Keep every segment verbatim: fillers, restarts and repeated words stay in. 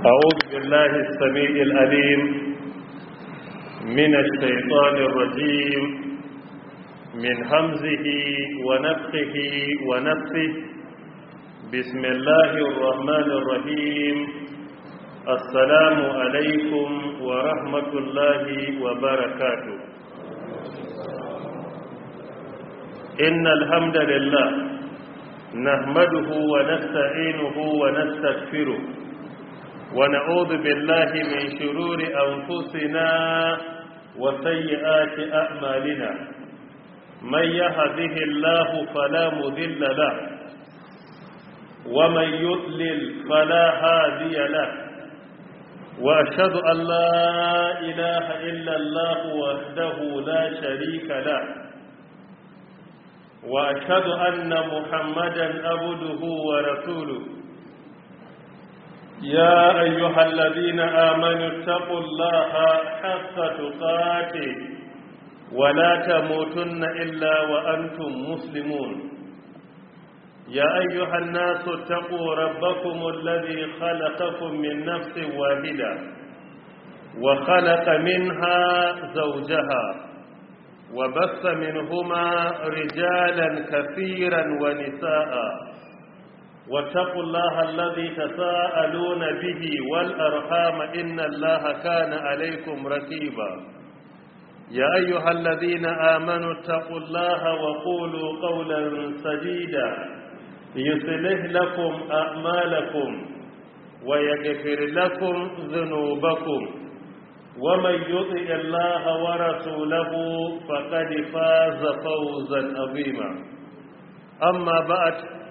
أعوذ بالله السميع العليم من الشيطان الرجيم من همزه ونفخه ونفثه بسم الله الرحمن الرحيم السلام عليكم ورحمة الله وبركاته إن الحمد لله نحمده ونستعينه ونستغفره ونعوذ بالله من شرور أنفسنا وسيئات أعمالنا من يهده الله فلا مضل له ومن يضلل فلا هادي له وأشهد أن لا إله إلا الله وحده لا شريك له وأشهد أن محمدا عبده ورسوله يا أيها الذين آمنوا اتقوا الله حق تقاته ولا تموتن إلا وأنتم مسلمون يا أيها الناس اتقوا ربكم الذي خلقكم من نفس واحدة وخلق منها زوجها وبث منهما رجالا كثيرا ونساء واتقوا الله الذي تساءلون به والأرحام إن الله كان عليكم رقيبا يا أيها الذين آمنوا اتقوا الله وقولوا قولا سديدا يصلح لكم أعمالكم ويغفر لكم ذنوبكم ومن يطع الله ورسوله فقد فاز فوزا عظيما أما بعد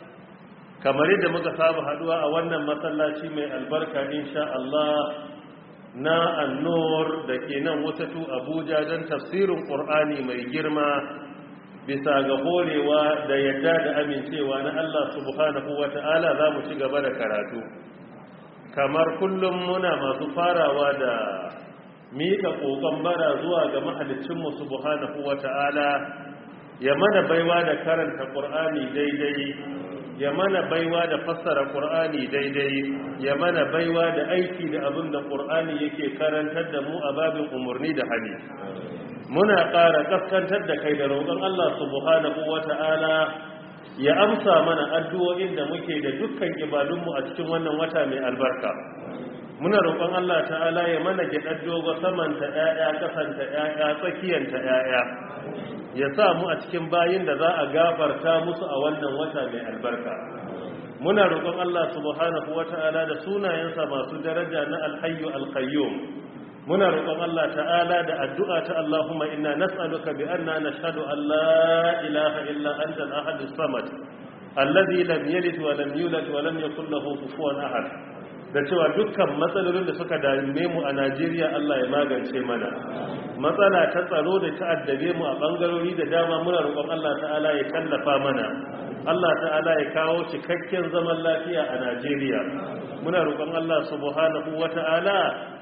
kamar yadda muka saba haduwa a wannan masallaci mai albarka insha Allah na An-Nur da ke nan Wutatu Abuja don tafsirin Qur'ani mai girma bisa ga horewa da yadda da amincewa na Allah subhanahu wata'ala za mu ci gaba da karatu kamar kullum muna masu farawa da miƙa ƙoƙon bara zuwa ga mahaliccinmu subhanahu wata'ala ya mana baiwa da karanta Qur'ani daidai ya mana baiwa da fassara Qur'ani daidai ya mana baiwa da aiki da abin da Qur'ani yake karantar da mu a babin umarni da hali muna ƙara kaskantar da kai da roƙon Allah subhanahu wata'ala ya amsa mana addu'o'in da muke da dukkan ibadunmu a cikin wannan wata mai albarka muna roƙon Allah ta'ala ya mana gyaɗar dogo samanta ƴaƴa kasanta ƴaƴa tsakiyanta ƴaƴa ya sa mu a cikin bayin da za a gafarta musu a wannan wata mai albarka muna roƙon Allah subhanahu wata'ala da sunayensa masu daraja na alhayyu alqayyum muna roƙon Allah ta'ala da addu'a ta Allahumma inna nas'aluka bi anna nashhadu an la ilaha illa anta al-ahad as-samad alladhi lam yalid wa lam yulad wa lam yakul lahu kufuwan ahad da cewa dukkan matsalolin da suka dame mu a Najeriya Allah ya magance mana matsala ta tsaro da ta addabe mu a bangarori da dama muna roƙon Allah ta'ala ya tallafa mana Allah ta'ala ya kawo cikakken zaman lafiya a Najeriya muna roƙon Allah subhanahu wata'ala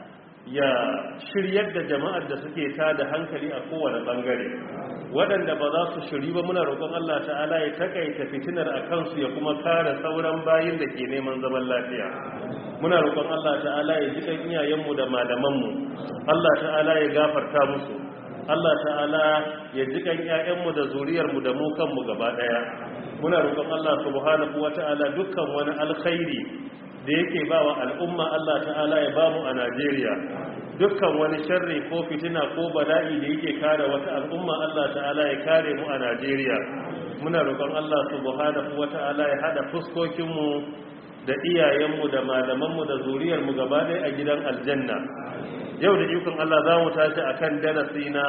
ya shiryar da jama'ar da suke tada hankali a kowane bangare waɗanda ba za su shiri ba muna roƙon Allah ta'ala ya takaita fitinar a kansu ya kuma kare sauran bayin da ke neman zaman lafiya muna roƙon Allah ta'ala ya ji kan iyayenmu da malamanmu Allah ta'ala ya gafarta musu Allah ta'ala ya ji kan ƴaƴanmu da zuriyarmu da mu kanmu gaba ɗaya muna roƙon Allah subhanahu wata'ala dukkan wani alkhairi da yake bawa al'umma Allah ta'ala ya bamu a Najeriya dukkan wani sharri ko fitina ko bala'i da yake kare wata al'umma Allah ta'ala ya kare mu a Najeriya muna roƙon Allah subhanahu wata'ala ya hada fuskokinmu da iyayenmu da malamanmu da zuriyarmu gaba ɗaya a gidan aljanna yau da ikon Allah za mu tashi akan darasi na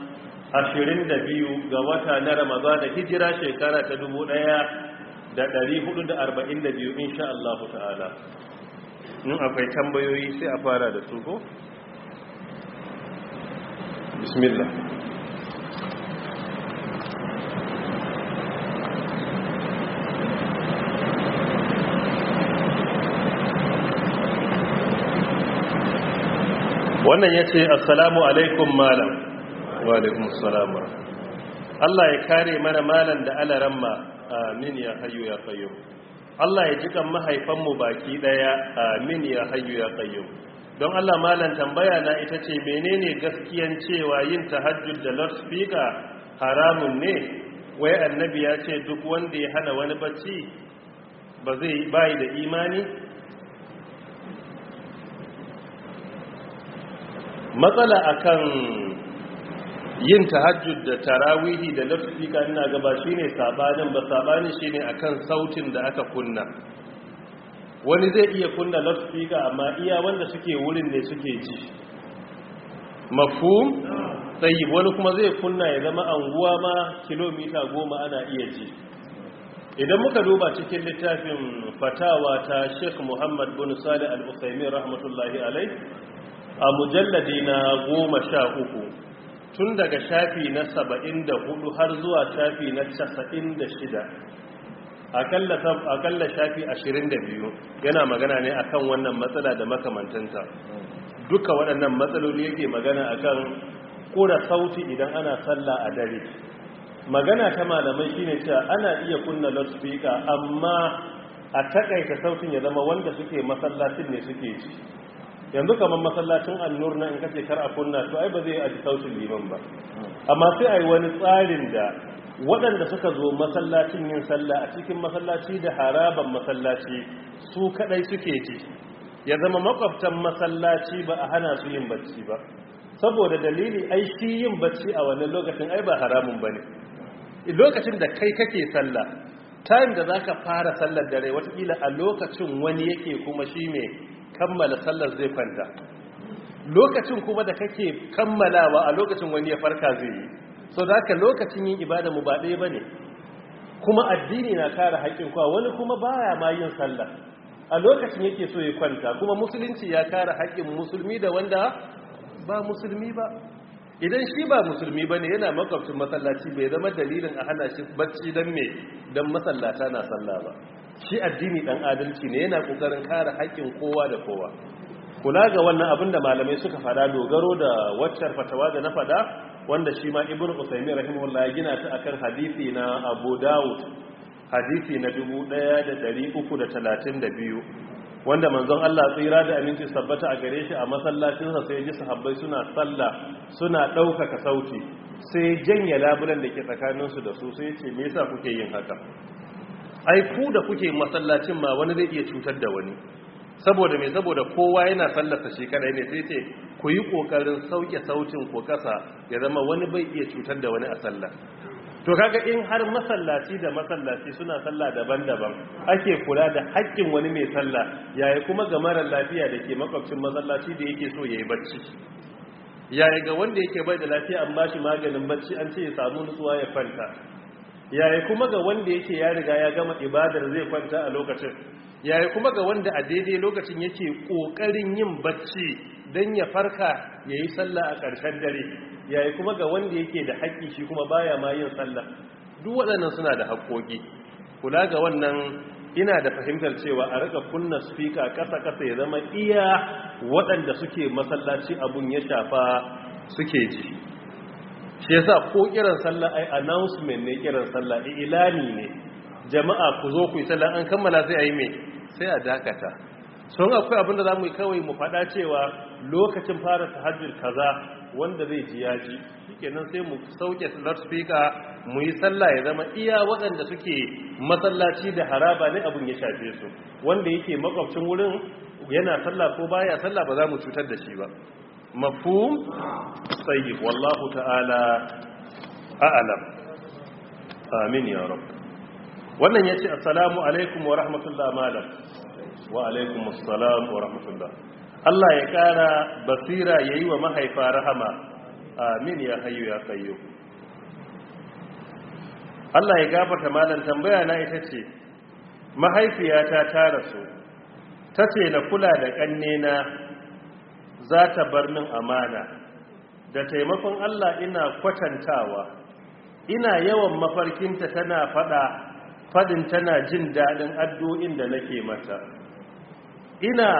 ashirin da biyu ga wata na Ramadan hijira shekara ta dubu ɗaya da ɗari hudu da arba'in da biyu insha Allah ta'ala in akwai tambayoyi sai a fara da su ko bismillah wannan ya ce assalamu alaikum malam wa alaikum assalam Allah ya kare mana malam da alaramma amin ya hayyu ya qayyum Allah ya jikan mahaifanmu baki daya amin ya hayyu ya qayyum. Don Allah malam tambaya na ita ce menene gaskiyan cewa yin tahajjud da loudspeaker haramun ne? Wai annabi ya ce duk wanda ya hana wani bacci ba zai bai da imani? Matsala akan yin tahajjud da tarawihi da loudspeaker ina ga ba shine sabanin ba, sabanin shine akan sautin da aka kunna. Wani zai iya kunna loudspeaker amma iya wanda suke wurin ne suke ji. Mafhum? Sai wani kuma zai kunna ya zama anguwa ma kilomita goma ana iya ji. Idan muka duba cikin littafin fatawa ta Sheikh Muhammad bin Salih Al-Uthaymeen rahmatullahi alaihi a mujalladi na goma sha uku tun daga shafi na saba'in da hudu har zuwa shafi na casa'in da shida, akalla shafi ashirin da biyu yana magana ne akan wannan matsala da makamantanta. Duka waɗannan matsaloli yake magana akan kura sauti idan ana sallah a dare. Magana ta malamai shine cewa ana iya kunna loudspeaker amma a takaita sautin ya zama wanda suke masallacin ne suke ji. Yanzu kamar masallacin annur na in kace kar a kunna to ai ba zai aji sautin liman ba, amma sai ai wani tsarin da waɗanda suka zo masallacin yin sallah a cikin masallaci da haraban masallaci su kadai suke ji, ya zama makwabtan masallaci ba a hana su yin bacci ba, saboda dalili ai shi yin bacci a wannan lokacin ai ba haramun bane. Lokacin da kai kake sallah, time da zaka fara sallar dare watakila a lokacin wani yake kuma shi ne kammala sallar zai kwanta, lokacin kuma da kake kammalawa a lokacin wani ya farka zai yi. So da haka lokacin yin ibada mu ba ɗaya bane, kuma addini na kare haƙƙin kowa. Wani kuma baya ma yin sallah a lokacin yake so ya kwanta, kuma musulunci ya kare haƙƙin musulmi da wanda ba musulmi ba. Idan shi ba musulmi bane yana makwabcin masallaci bai zama dalilin a hana shi bacci dan me dan masallata na sallah ba. Shi addini dan adalci ne, yana kokarin kare haƙƙin kowa da kowa. Kula ga wannan abin da malamai suka fada dogaro da waccar fatawa da na fada, wanda shi ma Ibn Usaymin rahimahullah ya gina ta akan hadisi na Abu Dawud, hadisi na dubu ɗaya da ɗari uku da talatin da biyu, wanda manzon Allah tsira da aminci sabbata a gare shi a masallacinsa sai ji sahabbai suna sallah suna ɗaukaka sauti, sai janye labulan da ke tsakaninsu da su sai ce me yasa kuke yin haka? Ai ku da kuke masallacin ma wani zai iya cutar da wani, saboda me saboda kowa yana sallarsa shi kadai ne, sai ce ku yi kokarin sauke sautin ko kasa ya zama wani bai iya cutar da wani a sallah. To kaga in har masallaci da masallaci suna sallah daban-daban ake kula da haƙƙin wani mai sallah, yayi kuma ga mara lafiya da ke makwabcin masallaci da yake so yayi bacci, yayi ga wanda yake bai da lafiya an bashi maganin bacci an ce ya samu nutsuwa ya kwanta, yayi kuma ga wanda yake ya riga ya gama ibadar zai kwanta a lokacin, yayi kuma ga wanda a daidai lokacin yake kokarin yin bacci dan ya farka yayi sallah a ƙarshen dare, yayi kuma ga wanda yake da haƙƙi shi kuma baya ma yin sallah. Duk waɗannan suna da haƙƙoƙi. Kula ga wannan ina da fahimtar cewa a rika kunna speaker ƙasa-ƙasa ya zama iya waɗanda suke masallaci abun ya shafa suke ji. Shi yasa ko kiran sallah ai announcement ne, kiran sallah ilani ne, jama'a ku zo ku yi sallah, an kammala sai ayi me sai a dakata. Sun akwai abin da zamu yi kawai mu faɗa cewa lokacin fara tahajjud kaza wanda zai ji ya ji, shikenan sai mu sauke loudspeaker mu yi sallah ya zama iya waɗanda suke masallaci da haraba ne abun ya shafe su, wanda yake makwabcin wurin yana sallah ko baya sallah ba za mu cutar da shi ba. Mafhum? Tayyib, wallahu ta'ala a'lam. Amin ya rabb. Wannan yace assalamu alaikum wa rahmatullahi malam. Wa alaikum assalam wa rahmatullah. Allah ya kara basira yayi wa mahaifa rahama. Amin ya hayyu ya qayyum. Allah ya gafarta malam, tambaya na ita ce mahaifiyata ta rasu, tace na kula da kannena za ta bar min amana, da taimakon Allah ina kwatantawa, ina yawan mafarkinta tana fada fadin tana jin daɗin addu'o'in da nake mata, ina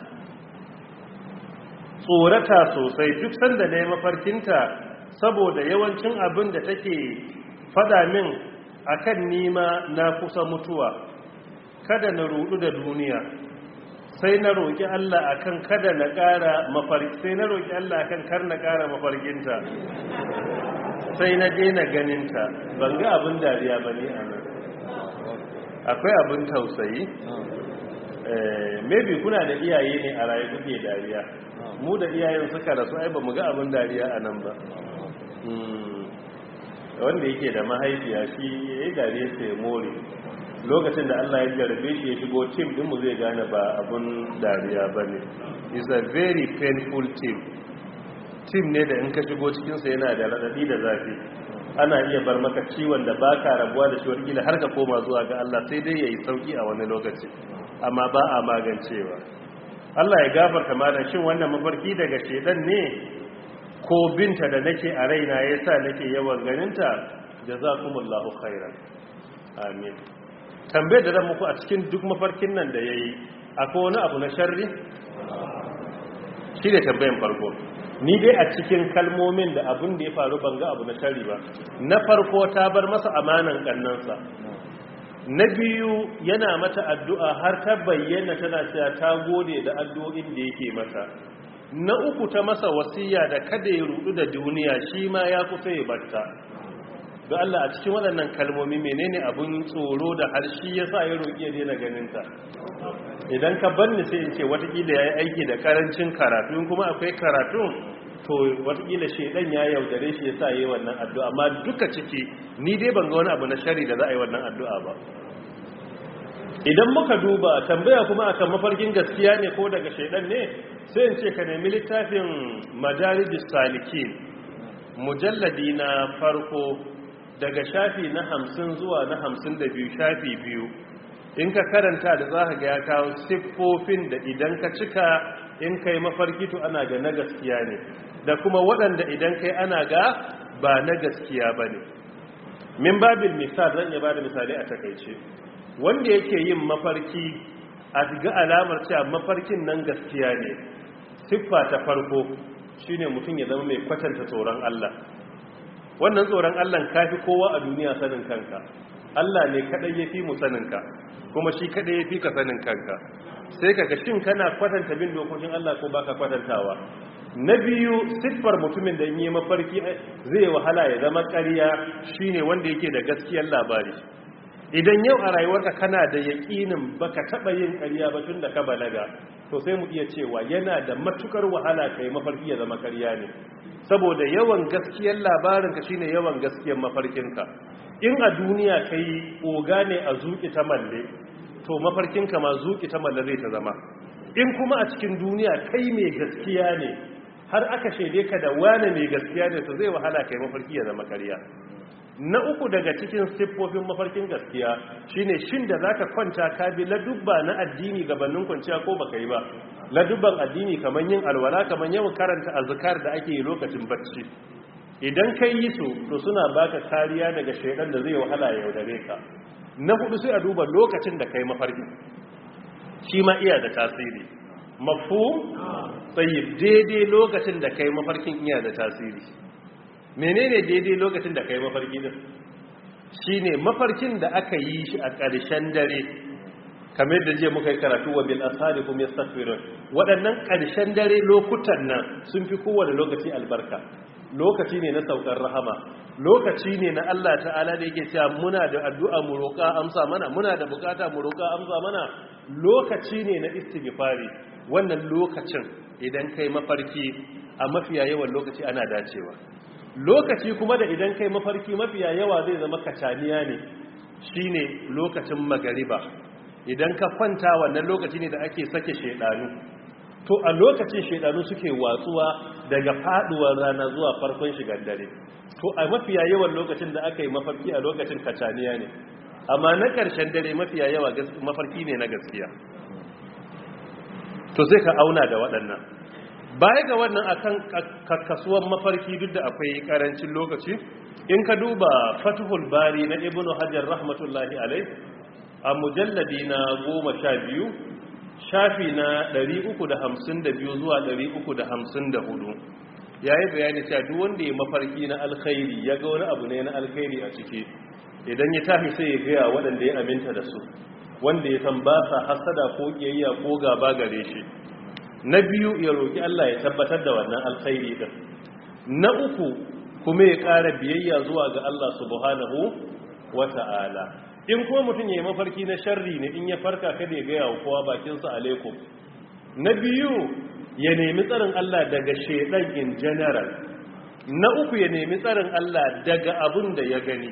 tsorata sosai duk sanda na yi mafarkinta saboda yawancin abin da take fada min akan nima na kusa mutuwa, kada na rudu da duniya, sai na roƙi Allah akan kada na ƙara mafarki sai na roƙi Allah akan kar na ƙara mafarkinta, sai na daina ganinta. Ban ga abin dariya bane a nan, akwai abin tausayi. eh maybe kuna da iyaye ne a raye kuke dariya, mu da iyayen suka rasu ai ba mu ga abin dariya a nan ba. wanda yake da mahaifiya shi yayi dariya sai more, lokacin da Allah ya jarbe shi ya shigo team din mu zai gane ba abun dariya bane. It's a very painful team team ne da in ka shigo cikin sa yana da radadi da zafi, ana iya bar maka ciwon da baka rabuwa da shi wakila har ka koma zuwa ga Allah, sai dai yayi sauki a wani lokaci amma ba a magancewa. Allah ya gafarta malam, shin wannan mafarki daga shedan ne ko binta da nake a raina yasa nake yawan ganinta? Jazakumullahu khairan, amin. Tambayar da zan muku, a cikin duk mafarkin nan da yayi akwai wani abu na sharri? Shi ne tambayan farko. Ni dai a cikin kalmomin da abin da ya faru ban ga abu na sharri ba. Na farko ta bar masa amanan kannansa. Na biyu yana mata addu'a har ta bayyana tana cewa ta gode da addu'o'in da yake mata. Na uku ta masa wasiya da kada ya rudu da duniya, shi ma ya kusa ya batta. Ga Allah a cikin waɗannan kalmomi menene abun tsoro da har shi ya sa ya roƙi ya daina ganinta? Idan ka banni sai in ce watakila ya yi aiki da ƙarancin karatu, kuma akwai karatu to watakila shaidan ya yaudare shi ya sa yi wannan addu'a. Amma duka ciki ni dai ban ga wani abu na shari da za a yi wannan addu'a ba. Idan muka duba tambaya kuma akan mafarkin gaskiya ne ko daga shaidan ne, sai in ce ka nemi littafin Madarijus Salikin mujalladi na farko daga shafi na hamsin zuwa na hamsin da biyu, shafi biyu. In ka karanta da za ka ga ya kawo siffofin da idan ka cika in kai mafarki to ana ga na gaskiya ne, da kuma waɗanda idan kai ana ga ba na gaskiya ba ne. Min babin misal zan iya ba da misali a takaice. Wanda yake yin mafarki a ga alamar cewa mafarkin nan gaskiya ne, siffa ta farko shine mutum ya zama mai kwatanta tsoron Allah. Wannan tsoron Allah kafi kowa a duniya sanin kanka. Allah ne kadai yafi mu sanin ka, kuma shi kadai yafi ka sanin kanka. Sai kaga shin kana kwatanta bin dokokin Allah ko baka kwatantawa. Na biyu, siffar mutumin da yi mafarki zai wahala ya zama ƙarya shine wanda yake da gaskiyar labari. Idan yau a rayuwarka kana da yaƙinin baka taɓa yin ƙarya ba tun da ka balaga, to sai mu iya cewa yana da matukar wahala kai mafarki ya zama ƙarya ne. Saboda yawan gaskiyar labarinka shine yawan gaskiyar mafarkinka. In a duniya kai oga ne a zuƙi ta malle, to mafarkinka ma zuƙi ta malle zai ta zama. In kuma a cikin duniya kai mai gaskiya ne, har aka shaide ka da wane mai gaskiya ne, to zai wahala kai mafarki ya zama ƙarya. Na uku daga cikin siffofin mafarkin gaskiya shine shin da zaka kwanta ka bi ladubba na addini gabanin kwanciya ko baka yi ba. Ladubban addini kaman yin alwala, kaman yawan karanta azkar da ake yi lokacin bacci. Idan kai yi su to suna baka kariya daga shaydan da zai wahala ya yaudare ka. Na hudu sai a duba lokacin da kai mafarki. Shi ma iya da tasiri. Mafhum? Tayyib, daidai lokacin da kai mafarkin iya da tasiri. Menene daidai lokacin da kai mafarki din? Shine mafarkin da aka yi shi a ƙarshen dare, kamar da je muka yi karatu wa bil asalikum yastaghfirun. Waɗannan ƙarshen dare lokutan nan sun fi kowane lokaci albarka. Lokaci ne na saukar rahama, lokaci ne na Allah ta'ala da yake cewa muna da addu'a mu roƙa amsa mana, muna da bukata mu roƙa amsa mana. Lokaci ne na istighfari. Wannan lokacin idan kai mafarki a mafiya yawan lokaci ana dacewa. Lokaci kuma da idan kai mafarki mafiya yawa zai zama kacaniya ne, shine lokacin magariba. Idan ka kwanta wannan lokaci ne da ake sake shedanu, to a lokacin shedanu suke watsuwa daga faduwar rana zuwa farkon shigar dare. To a mafiya yawan lokacin da aka yi mafarki a lokacin kacaniya ne, amma na ƙarshen dare mafiya yawa mafarki ne na gaskiya. To sai ka auna da waɗannan. Baya ga wannan akan kakkasuwan mafarki duk da akwai karancin lokaci, in ka duba Fathul Bari na Ibn Hajar rahmatullahi alai a mujalladi na goma sha biyu, shafi na ɗari uku da hamsin da biyu zuwa ɗari uku da hamsin da hudu, ya yi bayani cewa duk wanda ya mafarki na alkhairi ya ga wani abu ne na alkhairi a ciki, idan ya tafi sai ya gaya waɗanda ya aminta da su, wanda ya san ba sa hasada ko kiyayya ko gaba gare shi. Na biyu ya roki Allah ya tabbatar da wannan alkhairi din. Na uku kuma ya ƙara biyayya zuwa ga Allah subhanahu wata'ala. In kuma mutum ya yi mafarki na sharri ne, in ya farka kada ya gaya wa kowa bakinsa alaikum. Na biyu ya nemi tsarin Allah daga shedan in general. Na uku ya nemi tsarin Allah daga abin da ya gani.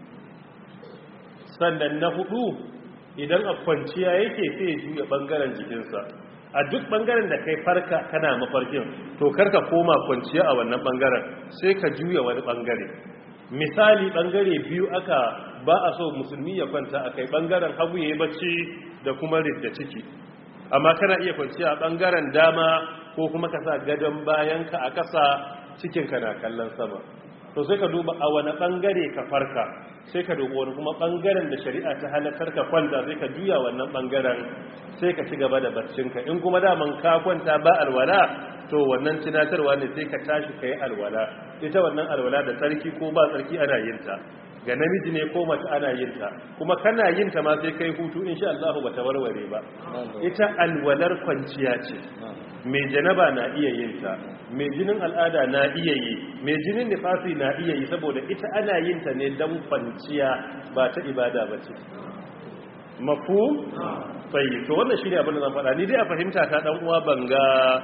Sannan na hudu idan a kwanciya yake sai ya juya bangaren jikinsa. A duk bangaren da kai farka kana mafarkin, to karka koma kwanciya a wannan bangaren, sai ka juya wani bangare. Misali bangare biyu aka ba a so musulmi ya kwanta a kai, bangaren hagu ya yi bacci da kuma ridda ciki. Amma kana iya kwanciya a bangaren dama ko kuma ka sa gadon bayanka a ƙasa, cikinka na kallon sama. To sai ka duba a wani bangare ka farka, sai ka duba wani kuma bangaren da shari'a ta halakar ka kwanta, sai ka juya wannan bangaren sai ka ci gaba da barcinka. In kuma daman ka kwanta ba alwala, to wannan tunatarwa ne sai ka tashi ka yi alwala. Ita wannan alwala da tsarki ko ba tsarki ana yin ta, ga namiji ne ko mace ana yin ta, kuma kana yin ta ma sai kai hutu insha Allah ba ta warware ba. Ita alwalar kwanciya ce. Mai janaba na iya yin ta, mai jinin al'ada na iya yi, mai jinin nifasi na iya yi, saboda ita ana yin ta ne don kwanciya ba ta ibada ba ce. Mafu? Tsayi, to wannan shi ne abin da zan faɗa. Ni dai a fahimta ta ɗan uwa banga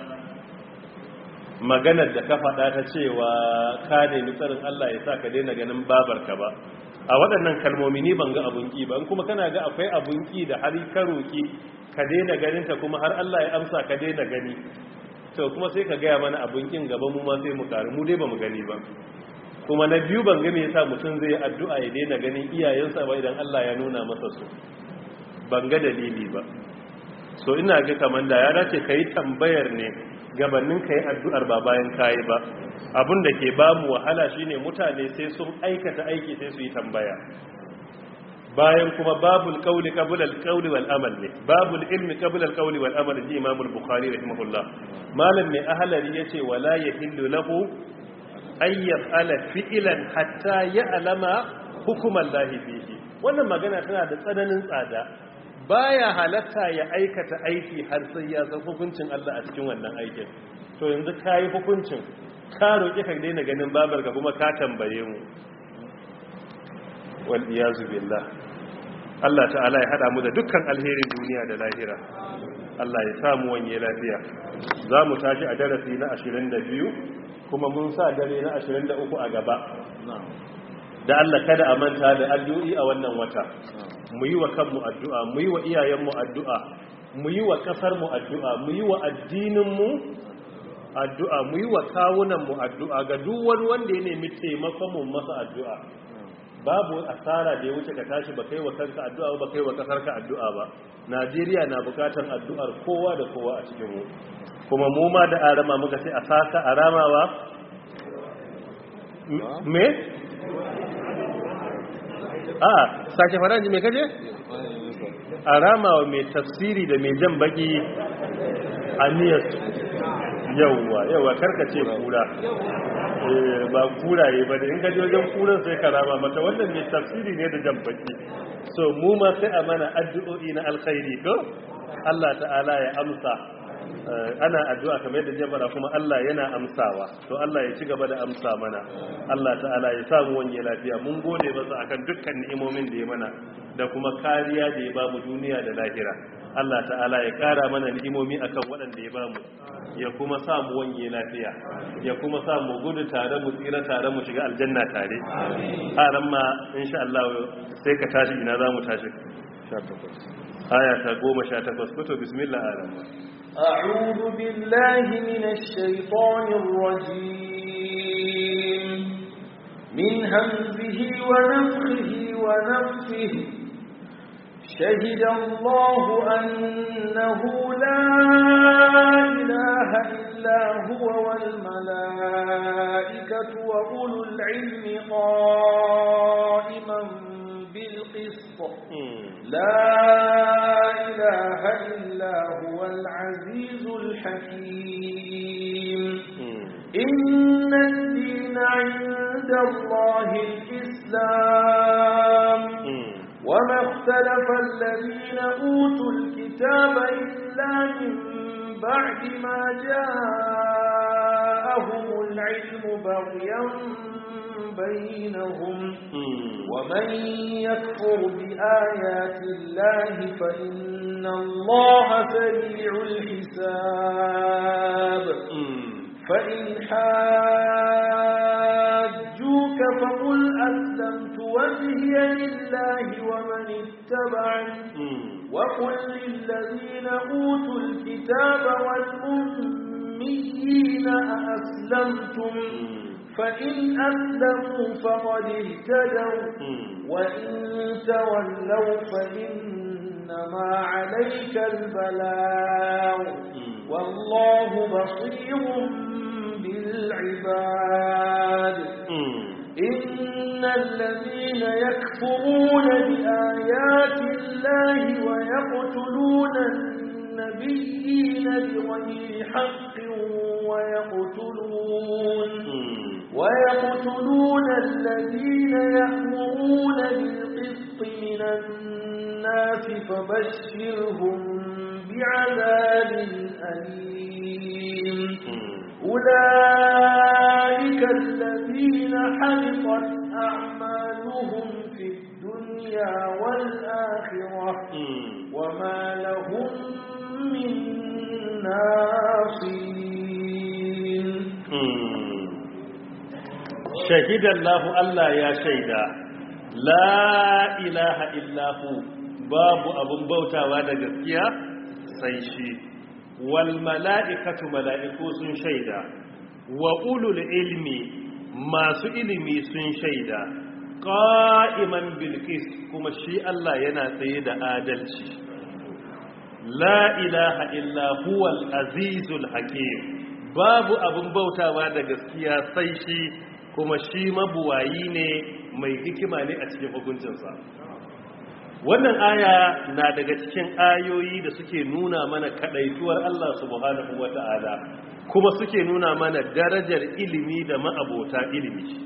maganar da ka faɗa ta cewa ka nemi tsarin Allah ya sa ka daina ganin babarka ba. A waɗannan kalmomi ni ban ga abun ƙi ba, in kuma kana ga akwai abun ƙi da har ka roƙi ka daina ganinta kuma har Allah ya amsa ka daina gani, to kuma sai ka gaya mana abun ƙin gaba mu ma sai mu ƙaru, mu dai ba mu gani ba. Kuma na biyu ban ga me yasa mutum zai yi addu'a ya daina ganin iyayensa ba idan Allah ya nuna masa su, ban ga dalili ba. So ina ga kamar da ya dace ka yi tambayar ne gabanin ka yi addu'ar ba bayan kayi ba. Abin da ke ba mu wahala shine mutane sai sun aikata aiki sai su yi tambaya, bayan kuma babul qawli qabla al-qawli wal amal ne, babul ilmi qabla al-qawli wal amal, ji Imam al-Bukhari rahimahullah. Malam mai ahlari yace wala yahillu lahu ay yaf'ala fi'lan hatta ya'lama hukuman lahi fihi. Wannan magana tana da tsananin tsada. Baya halatta ya aikata aiki har sai ya san hukuncin Allah a cikin wannan aikin. To yanzu kai hukuncin, ka roƙi ka daina ganin babarka kuma ka tambaye mu, wal iyazu billah. Allah ta'ala ya hada mu da dukkan alherin duniya da lahira. Allah ya samu wanye lafiya. Za mu tashi a darasi na ashirin da biyu, kuma mun sa dare na ashirin da uku a gaba. Da Allah kada a manta da addu'o'i a wannan wata. Mu yi wa kanmu addu'a, mu yi wa iyayenmu addu'a, mu yi wa ƙasarmu addu'a, mu yi wa addininmu addu'a, mu yi wa kawunanmu addu'a, ga duk wani wanda ya nemi taimakon mu masa addu'a. Babu asara da ya wuce ka tashi ba kai wa kanka addu'a ba kai wa ƙasarka addu'a ba. Najeriya na bukatar addu'ar kowa da kowa a cikin mu. Kuma mu ma da arama muka sai a saka aramawa me? a sake faranji mai kaje? a ramawa mai tafsiri da mai jan baki aniyarsu. yauwa yauwa karkace kura, ba kuraye ba da in gaji wajen kuran sai ka rama mata, wannan mai tafsiri ne da jan baki. So mu ma sai a mana addu'o'i na alkhairi ko Allah ta'ala ya amsa. Ana addu'a kamar yadda jabara kuma Allah yana amsawa, to Allah ya ci gaba da amsa mana. Allah ta'ala ya samu wanye lafiya. Mun gode masa akan dukkan ni'imomin da ya mana da kuma kariya da ya ba mu duniya da lahira. Allah ta'ala ya kara mana ni'imomi akan waɗanda ya ba mu, ya kuma samu wanye lafiya, ya kuma samu gudu tare mu tsira tare mu shiga aljanna tare. Haran ma insha Allah sai ka tashi, ina za mu tashi? aya ta goma sha takwas. Fito bismillah. Alam أعوذ بالله من الشيطان الرجيم من همزه ونفخه ونفثه. شهد الله أنه لا إله إلا هو والملائكة وأولو العلم قائما بالقسط لا إله إلا هو العزيز الحكيم. إن الدين عند الله الإسلام وما اختلف الذين أوتوا الكتاب إلا من بعد ما جاءهم العلم بغيا بينهم ومن يكفر بآيات الله فإن الله سريع الحساب فإن حاجوك فقل أسلمت وجهي لله ومن اتبعني وقل للذين أوتوا الكتاب والأميين أأسلمتم فإن أسلموا فقد اهتدوا وإن تولوا فإنما عليك البلاغ والله بصير بالعباد إن الذين يكفرون بآيات الله ويقتلون النبيين بغير حق ويقتلون ويقتلون الذين يأمرون بالقسط من الناس فبشرهم بعذاب أليم أولئك الذين حبطت أعمالهم في الدنيا والآخرة وما لهم من ناصرين شهد الله ألا يا شيدا لا إله إلا هو باب أبن بوتا وانا جسكيا سيشي والملائكة ملائكو سن شيدا وأولو العلم ما سئلمي سن شيدا قائما بالقسط كما شيء الله ينا سيدا آدلشي لا إله إلا هو العزيز الحكيم باب أبن بوتا وانا جسكيا سيشي kuma shi mabuwayi ne mai hikima ne a cikin hukuncinsa wannan aya na daga cikin ayoyi da suke nuna mana kadaituwar Allah subhanahu wata'ala kuma suke nuna mana darajar ilimi da ma'abota ilimi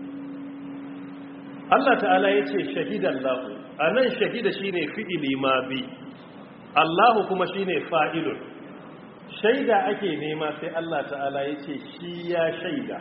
Allah ta'ala yace shahidallahu anan shahida shine fi'ili mabi Allah kuma shine fa'ilun shaida ake nema sai Allah ta'ala yace shi ya shaida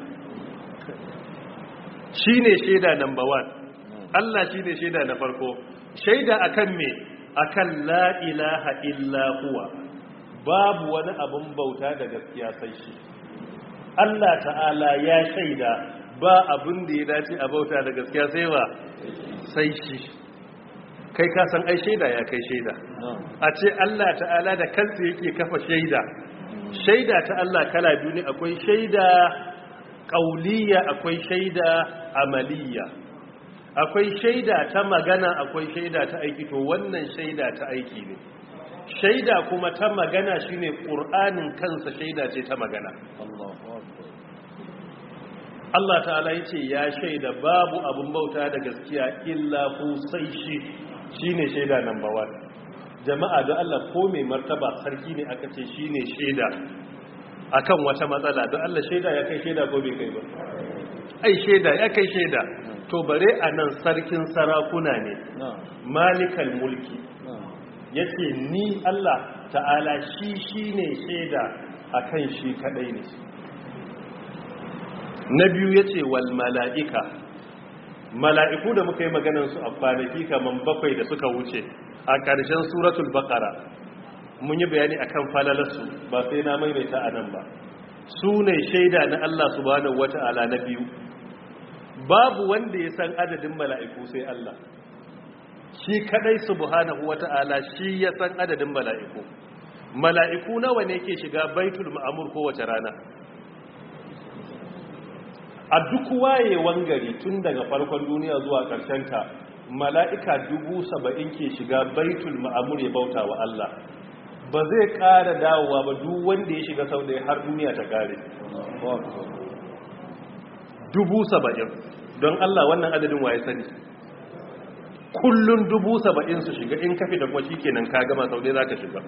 shi ne shaida number one Allah shi ne shaida na farko shaida akan me akan la ilaha illa huwa babu wani abun bauta da gaskiya sai shi Allah ta'ala ya shaida ba abun da ya dace a bauta da gaskiya sai wa sai shi kai ka san ai shaida ya kai shaida a ce Allah ta'ala da kansa yake kafa shaida shaida ta Allah kala biyu ne akwai shaida ƙauliya akwai shaida amaliya akwai shaida ta magana akwai shaida ta aiki to wannan shaida ta aiki ne shaida kuma ta magana shine ƙur'anin kansa shaida ce ta magana Allah ta'ala yace ya shaida babu abun bauta da gaskiya illa hu sai shi shine shaida number one jama'a da Allah ko mai martaba sarki ne aka ce shine shaida akan wata matsala don Allah shaida ya kai shaida ko bai kai ba ai shaida ya kai shaida to bare anan sarkin sarakuna ne malikal mulki yace ni Allah ta'ala shi shine shaida akan shi kadai ne na biyu yace wal malaika mala'iku da muka yi maganar su a kwanaki kaman bakwai da suka wuce a ƙarshen suratul baqara mun yi bayani akan falalarsu ba sai na maimaita a nan ba su ne shaida na Allah subhanahu wata'ala na biyu babu wanda ya san adadin mala'iku sai Allah shi kadai subhanahu wata'ala shi ya san adadin mala'iku mala'iku nawa ne ke shiga baitul ma'mur kowace rana a duk wayewan gari tun daga farkon duniya zuwa ƙarshen ta mala'ika dubu saba'in ke shiga baitul ma'mur ya bauta wa Allah ba zai ƙara dawowa ba duk wanda ya shiga sau ɗaya har duniya ta ƙare dubu saba'in don Allah wannan adadin waye sani kullun dubu saba'in su shiga in kafi da kuma shi kenan ka gama sau ɗaya za ka shiga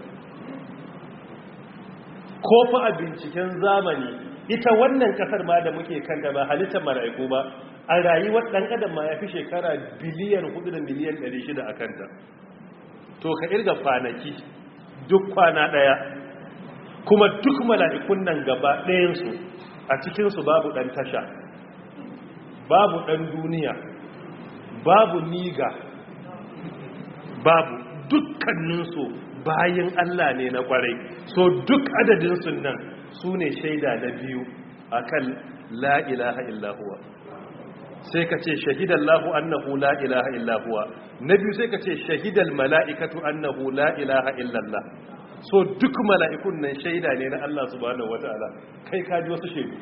ko fa a binciken zamani ita wannan kasar ma da muke kanta ba halittar mala'iku ba a rayuwar ɗan adam ma ya fi shekara biliyan hudu da miliyan ɗari shida a kanta. To ka irga kwanaki duk kwana ɗaya, kuma duk mala'ikun nan gaba ɗayansu a cikinsu babu ɗan tasha, babu ɗan duniya, babu niga, babu, dukkaninsu bayan Allah ne na kwarai. So duk adadinsu nan su ne shaida na biyu akan la ilaha illahuwa. Sai ka ce shahidallahu annahu la ilaha illahuwa. Na biyu sai ka ce shahidal mala'ikatu annahu la ilaha illallah. So duk mala'ikun nan shaida ne na Allah subhanahu wata'ala. Kai ka ji wasu shaidu.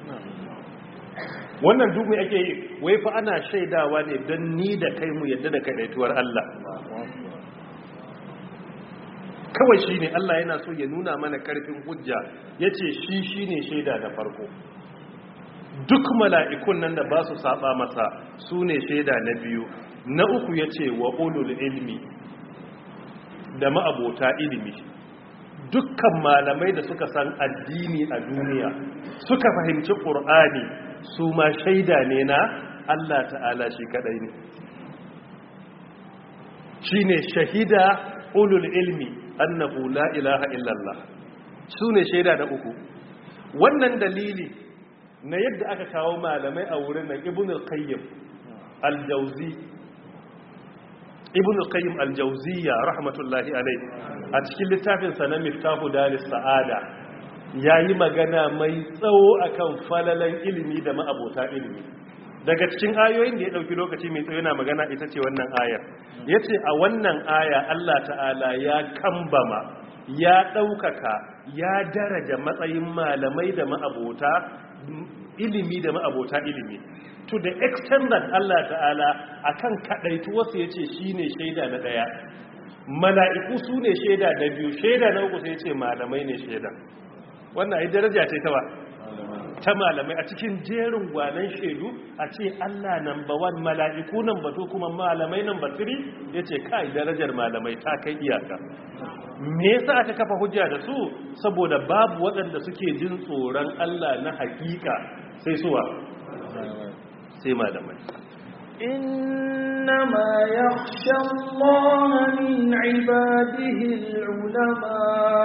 Wannan duk mai ake yi, wai fa ana shaidawa ne don ni da kai mu yadda da kadaituwar Allah. Kawai shi ne Allah yana so ya nuna mana karfin hujja, ya ce shi shi ne shaida da farko. Duk mala'ikun nan da ba su saba masa su ne shaida na biyu. Na uku ya ce wa ulul ilmi, da ma'abota ilimi. Dukkan malamai da suka san addini a duniya suka fahimci ƙur'ani, su ma shaida ne na Allah ta'ala shi kadai ne. Shi ne shahida ulul ilmi annahu la ilaha illallah. Su ne shaida na uku. Wannan dalili na yadda aka kawo malamai a wurin nan ibn al-qayyim al-jawzi ibn al-qayyim al-jawziyya rahmatullahi alayhi a cikin littafin sa na miftahu daris sa'ada yayi magana mai tsawo akan falalan ilimi da ma'abota ilimi. Daga cikin ayoyin da ya dauki lokaci mai tsawo yana magana ita ce wannan ayar. Yace a wannan aya Allah ta'ala ya kambama, ya daukaka, ya daraja matsayin malamai da ma'abota ilimi da ma'abota ilimi, to the extent that Allah ta'ala akan kadaituwarsa yace shine shaida na daya, mala'iku su ne shaida na biyu, shaida na uku sai yace malamai ne shaida. Wannan ai daraja ce ta ba ta malamai a cikin jerin gwanan shaidu, a ce Allah number one, mala'iku number two, kuma malamai number three. Yace kai darajar malamai ta kai iyaka. Me yasa aka kafa hujja da su? Saboda babu waɗanda suke jin tsoron Allah na hakika sai suwa, sai malamai. innama yakhsha Allah min ibadihi al-ulama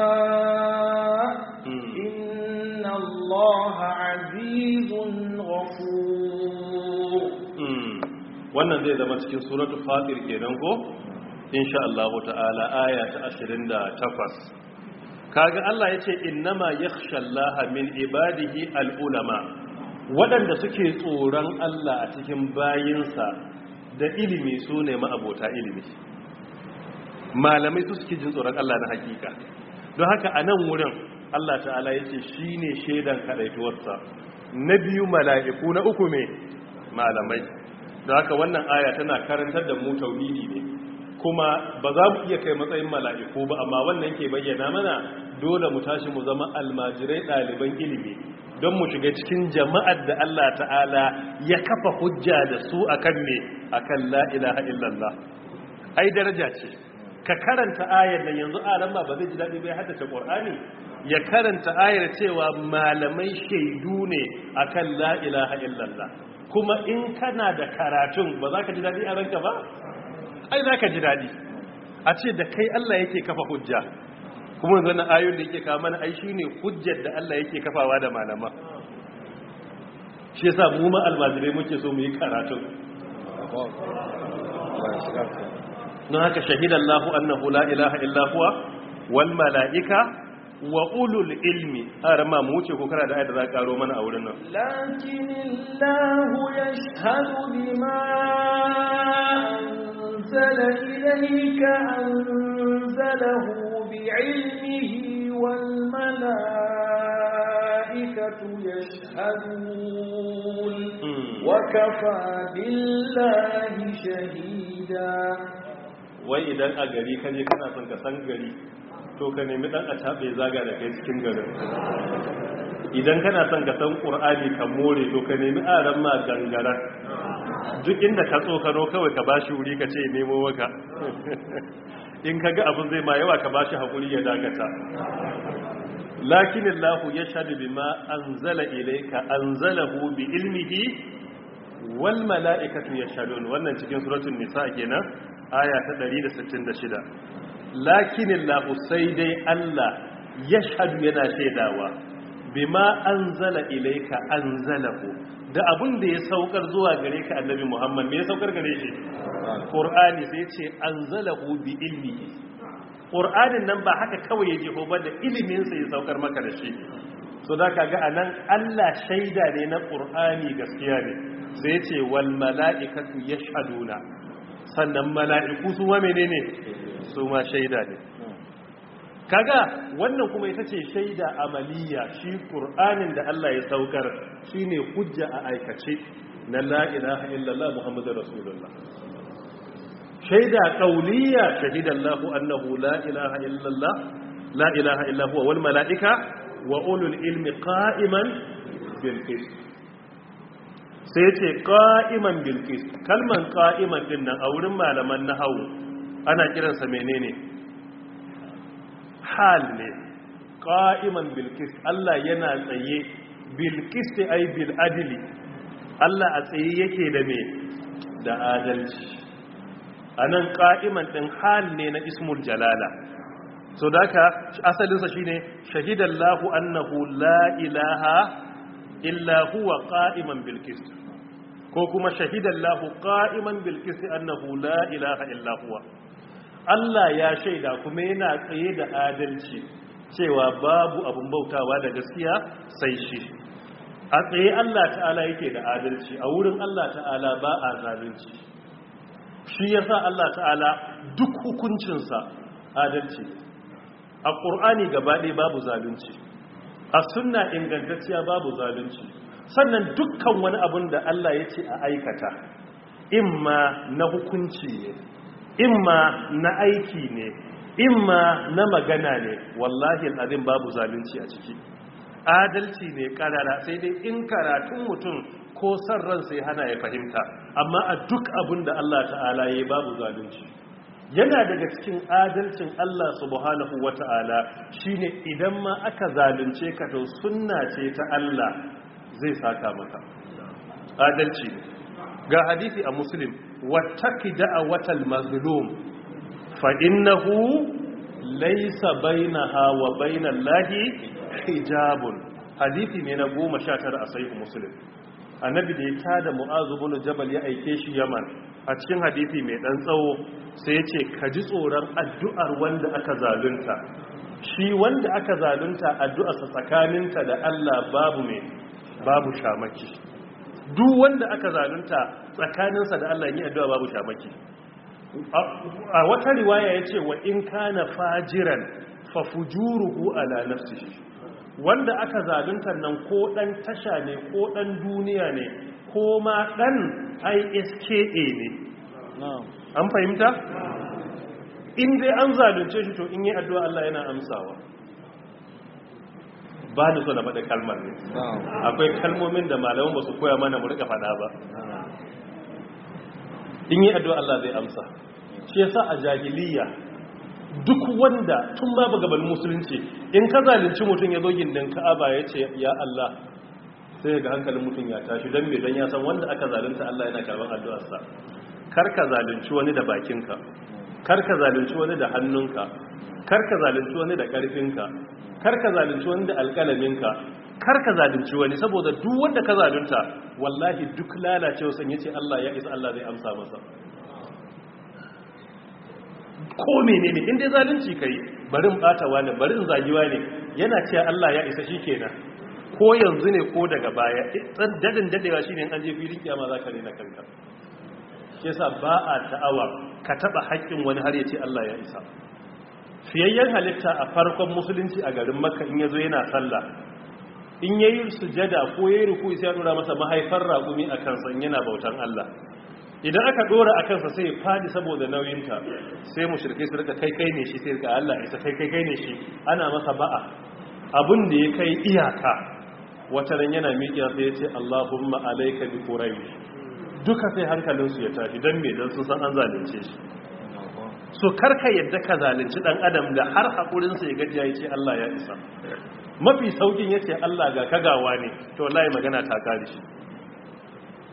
inna Allah azizun ghafur. Wannan zai zama cikin suratul Fatir kenan ko? Insha Allah ta'ala aya ta ashirin da takwas. Kaga Allah yace innama yakhsha Allah min ibadihi al-ulama, waɗanda suke tsoron Allah a cikin bayinsa da ilimi sune ma'abota ilimi. Malamai su suke jin tsoron Allah na hakika. Don haka a nan wurin Allah ta'ala yace shine shaidan kadaituwarsa. Na biyu mala'iku, na uku me malamai. Don haka wannan aya tana karantar da mu tauhidi ne. Kuma ba za mu iya kai matsayin mala'iku ba, amma wannan ke bayyana mana dole mu tashi mu zama almajirai ɗaliban ilimi don mu shiga cikin jama'ar da Allah ta'ala ya kafa hujja da su akan me akan la ilaha illallah. Ai daraja ce ka karanta ayar nan, yanzu aran ma ba zai ji daɗi bai haddace Qur'ani ya karanta ayar cewa malamai shaidu ne akan la ilaha illallah, kuma in kana da karatun ba za ka ji daɗi a ranka ba? Ai za ka ji daɗi a ce da kai Allah yake kafa hujja, kuma yanzu na ayoyin da yake kawo mana ai shi ne hujjar da Allah yake kafawa da malama. Shi yasa mu ma almajirai muke so mu yi karatun. Don haka shahidallahu annahu la ilaha illa huwa wal mala'ika wa ulul ilmi. Har ma mu wuce ko kana da ayat da za ka karo mana a wurin nan. Lakinillahu yashhadu bima أنزل إليك أنزله بعلمه والملائكة يشهدون وكفى بالله شهيدا. wai idan a gari ka je kana son ka san gari to ka nemi dan a tabe zaga da kai cikin garin. Idan kana son ka san Qur'ani ka more to ka nemi aran ma gangara. Duk inda ka tsokano kawai ka bashi wuri ka ce nemo maka. In ka ga abin zai ma yawa ka bashi hakuri ya dakata. Lakinillahu yashhadu bima anzala ilayka anzalahu bi ilmihi wal mala'ikatu yashhadun wannan cikin suratul nisa kenan aya ta ɗari da sittin da shida lakinillahu sai dai Allah yashhadu yana shaidawa bima anzala ilayka anzalahu da abin da ya saukar zuwa gare ka annabi Muhammad me ya saukar gare shi Qur'ani sai ce anzalahu bi ilmihi Qur'anin nan ba haka kawai ya jefo ba da ilimin sa ya saukar maka da shi so da kaga anan Allah shaida ne na Qur'ani gaskiya ne sai ce wal mala'ikatu yashhaduna sannan mala'iku su ma menene su ma shaida ne kaga wannan kuma ita ce shaida amaliya shi Qur'anin da Allah ya saukar shine hujja a aikace na la ilaha illallah muhammadur rasulullah shaida qauliya shahidallahu annahu la ilaha illallah la ilaha illa huwa wal malaika wa ulul ilmi qa'iman bil qist sai ce qa'iman bil qist kalman qa'iman din nan a wurin malaman nahwu ana kiransa menene hal ne qa'iman bil qist Allah yana tsaye bil qist ay bil adli Allah a tsaye yake da me da adalci anan qa'iman din hal ne na ismul jalala so daka asalin sa shine shahidallahu annahu la ilaha illa huwa qa'iman bil qist ko kuma shahidallahu qa'iman bil qist annahu la ilaha illa huwa Allah ya shaida kuma yana tsaye da adalci cewa babu abun bautawa da gaskiya sai shi a tsaye Allah ta'ala yake da adalci a wurin Allah ta'ala ba a zalunci shi yasa Allah ta'ala duk hukuncinsa adalci a ƙur'ani gabaɗaya babu zalunci a sunna ingantacciya babu zalunci sannan dukkan wani abun da Allah ya ce a aikata imma na hukunci ne imma na aiki ne imma na magana ne wallahi al'azim babu zalunci a ciki adalci ne karara sai dai in karatun mutum ko san ransa ya hana ya fahimta amma a duk abin da Allah ta'ala ya babu zalunci yana daga cikin adalcin Allah subhanahu wata'ala shine idan ma aka zalunce ka to sunna ce ta Allah zai saka maka adalci ga hadisi a muslim wattaki da'awatal mazlum fa innahu laysa bainaha wa bainal lahi hijabun hadisi ne na goma sha tara a sahih muslim annabi da ya tada mu'azu bin jabal ya aike shi yaman a cikin hadisi mai dan tsawo sai ya ce ka ji tsoron addu'ar wanda aka zalunta shi wanda aka zalunta addu'arsa tsakaninta da Allah babu mai babu shamaki duk wanda aka zalunta tsakaninsa da Allah yi addu'a babu shamaki a wata riwaya yace wa in kana fajiran fa fujuruhu ala nafsihi wanda aka zalunta nan ko dan tasha ne ko dan duniya ne ko ma dan I S K A ne an fahimta in dai an zalunce shi to in yi addu'a Allah yana amsawa ba ni so na faɗa kalmar ne akwai kalmomin da malaman ba su koya mana mu rika faɗa ba in yi addu'a Allah zai amsa shi yasa a jahiliya duk wanda tun babu gaban musulunci in ka zalunci mutum ya zo gindin Ka'aba ya ce ya Allah sai ga hankalin mutum ya tashi dan me dan ya san wanda aka zalunta Allah yana karban addu'arsa kar ka zalunci wani da bakinka kar ka zalunci wani da hannunka kar ka zalunci wani da karfinka kar ka zalunci wani da alƙalaminka kar ka zalunci wani saboda duk wanda ka zalunta wallahi duk lalacewa san yace Allah ya isa Allah zai amsa masa ko menene in dai zalunci kai bari in bata wani bari in zagiwa ne yana cewa Allah ya isa shikenan ko yanzu ne ko daga baya dadin dadewa shine an je filin kiyama zaka rena kanka shi yasa ba a ta'awa ka taba haƙƙin wani har yace Allah ya isa fiyayyen halitta a farkon musulunci a garin Makka in yazo yana sallah in yayi sujada ko yayi ruku sai ya dora masa mahaifar raƙumi a kansa in yana bautan Allah idan aka dora a kansa sai ya fadi saboda nauyinta sai mushrikai su rika kai kai ne shi sai ka Allah isa kai kai kai ne shi ana masa ba'a abun da ya kai iyaka wata ran yana miƙiya sai ya ce Allahumma alayka bi quraish duka sai hankalinsu ya tashi dan me dan sun san an zalunce shi so karka yadda ka zalunci dan adam da har hakurin sa ya gajiya ya ce Allah ya isa mafi saukin yace Allah ga kagawa ne to wallahi magana ta kare shi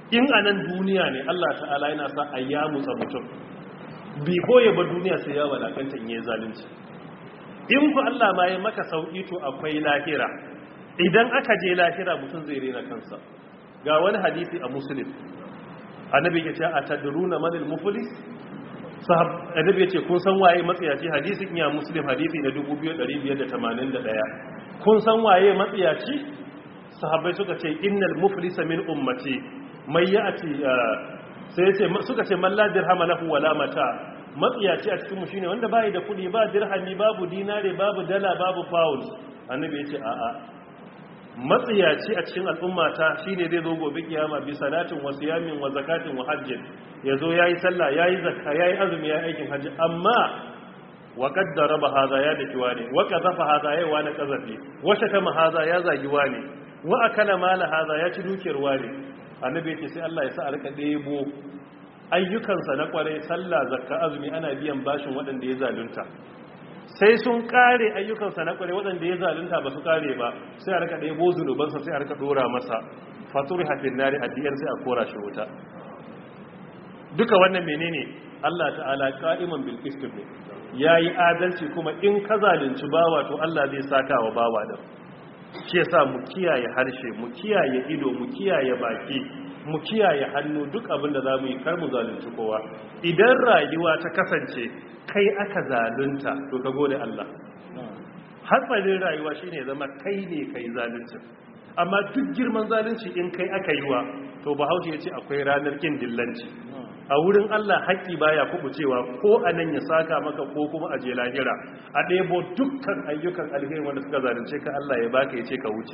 in anan duniya ne Allah ta'ala yana sa ayyamu tsa mutum bi boye ba duniya sai ya walakanta in yayi zalunci in ku Allah ma ya maka sauki to akwai lahira idan aka je lahira mutum zai rena kansa ga wani hadisi a muslim annabi ya ce atadruna manil muflis sahab annabi ya ce kun san waye matsiyaci hadisin ya muslim hadisi na dubu biyu da ɗari biyar da tamanin da ɗaya kun san waye matsiyaci sahabbai suka ce innal muflisa min ummati mai ya'ati sai ya ce suka ce man la dirhama lahu wala mata matsiyaci a cikin mu shine wanda bai da kudi ba dirhami babu dinare babu dala babu pound annabi ya ce a'a matsiyaci a cikin al'ummata shine zai zo gobe kiyama bi salatin wa siyamin wa zakatin wa hajjin yazo yayi sallah yayi zakka yayi azumi yayi aikin hajji amma wa qaddara ba hada ya daki wani wa qazafa hada yayi wani qazafi wa shatama hada ya zagi wani wa akala mala hada ya ci dukiyar wani annabi yace sai Allah ya sa a rika debo ayyukansa na kware sallah zakka azumi ana biyan bashin waɗanda ya zalunta sai sun kare ayyukansa na kware waɗanda ya zalunta ba su kare ba sai a rika ɗebo zunubansa sai a rika ɗora masa faturi hafin nari a diyar sai a kora shi wuta duka wannan menene Allah ta'ala qa'iman bil qist ne yayi adalci kuma in ka zalunci bawa to Allah zai saka wa bawa din shi yasa mu kiyaye harshe mu kiyaye ido mu kiyaye baki mu kiyaye hannu duk abin da zamu yi kar mu zalunci kowa idan rayuwa ta kasance kai aka zalunta to ka gode Allah hatsarin rayuwa shine zama kai ne kai zalunci amma duk girman zalunci in kai aka yi wa to bahaushe yace akwai ranar kin dillanci a wurin Allah haƙƙi baya kubucewa ko anan ya saka maka ko kuma a je lahira a ɗebo dukkan ayyukan alheri wanda suka zalunce ka Allah ya baka yace ka wuce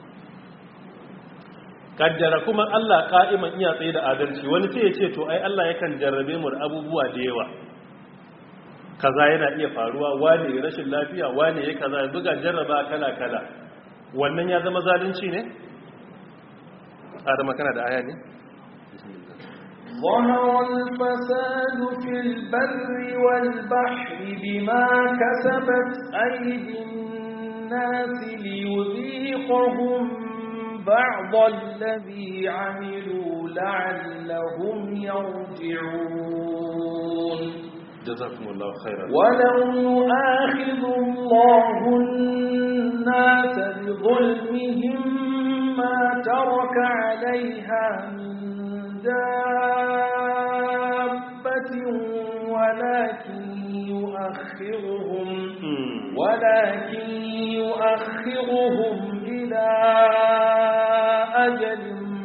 kaddara kuma Allah ka'iman iya tsaye da adalci wani sai ya ce to ai Allah yakan jarrabe mu da abubuwa da yawa kaza yana iya faruwa wane rashin lafiya wane ya kaza yanzu ga jarraba kala kala wannan ya zama zalunci ne adama kana da aya ne ظهر الفساد في البر والبحر بما كسبت أيدي الناس ليذيقهم بعض الذي عملوا لعلهم يرجعون جزاكم الله خيرا ولو يؤاخذ الله الناس بظلمهم ما ترك عليها من دابة ولكن يؤخرهم ولكن يؤخرهم إلى أجل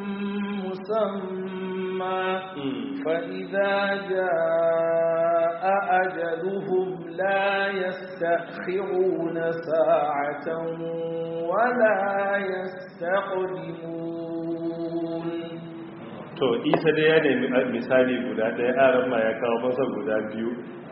مسمى فإذا جاء أجلهم لا يستأخرون ساعة ولا يستقدمون. to isa dai ya nemi misali guda ɗaya aran ma ya kawo masa guda biyu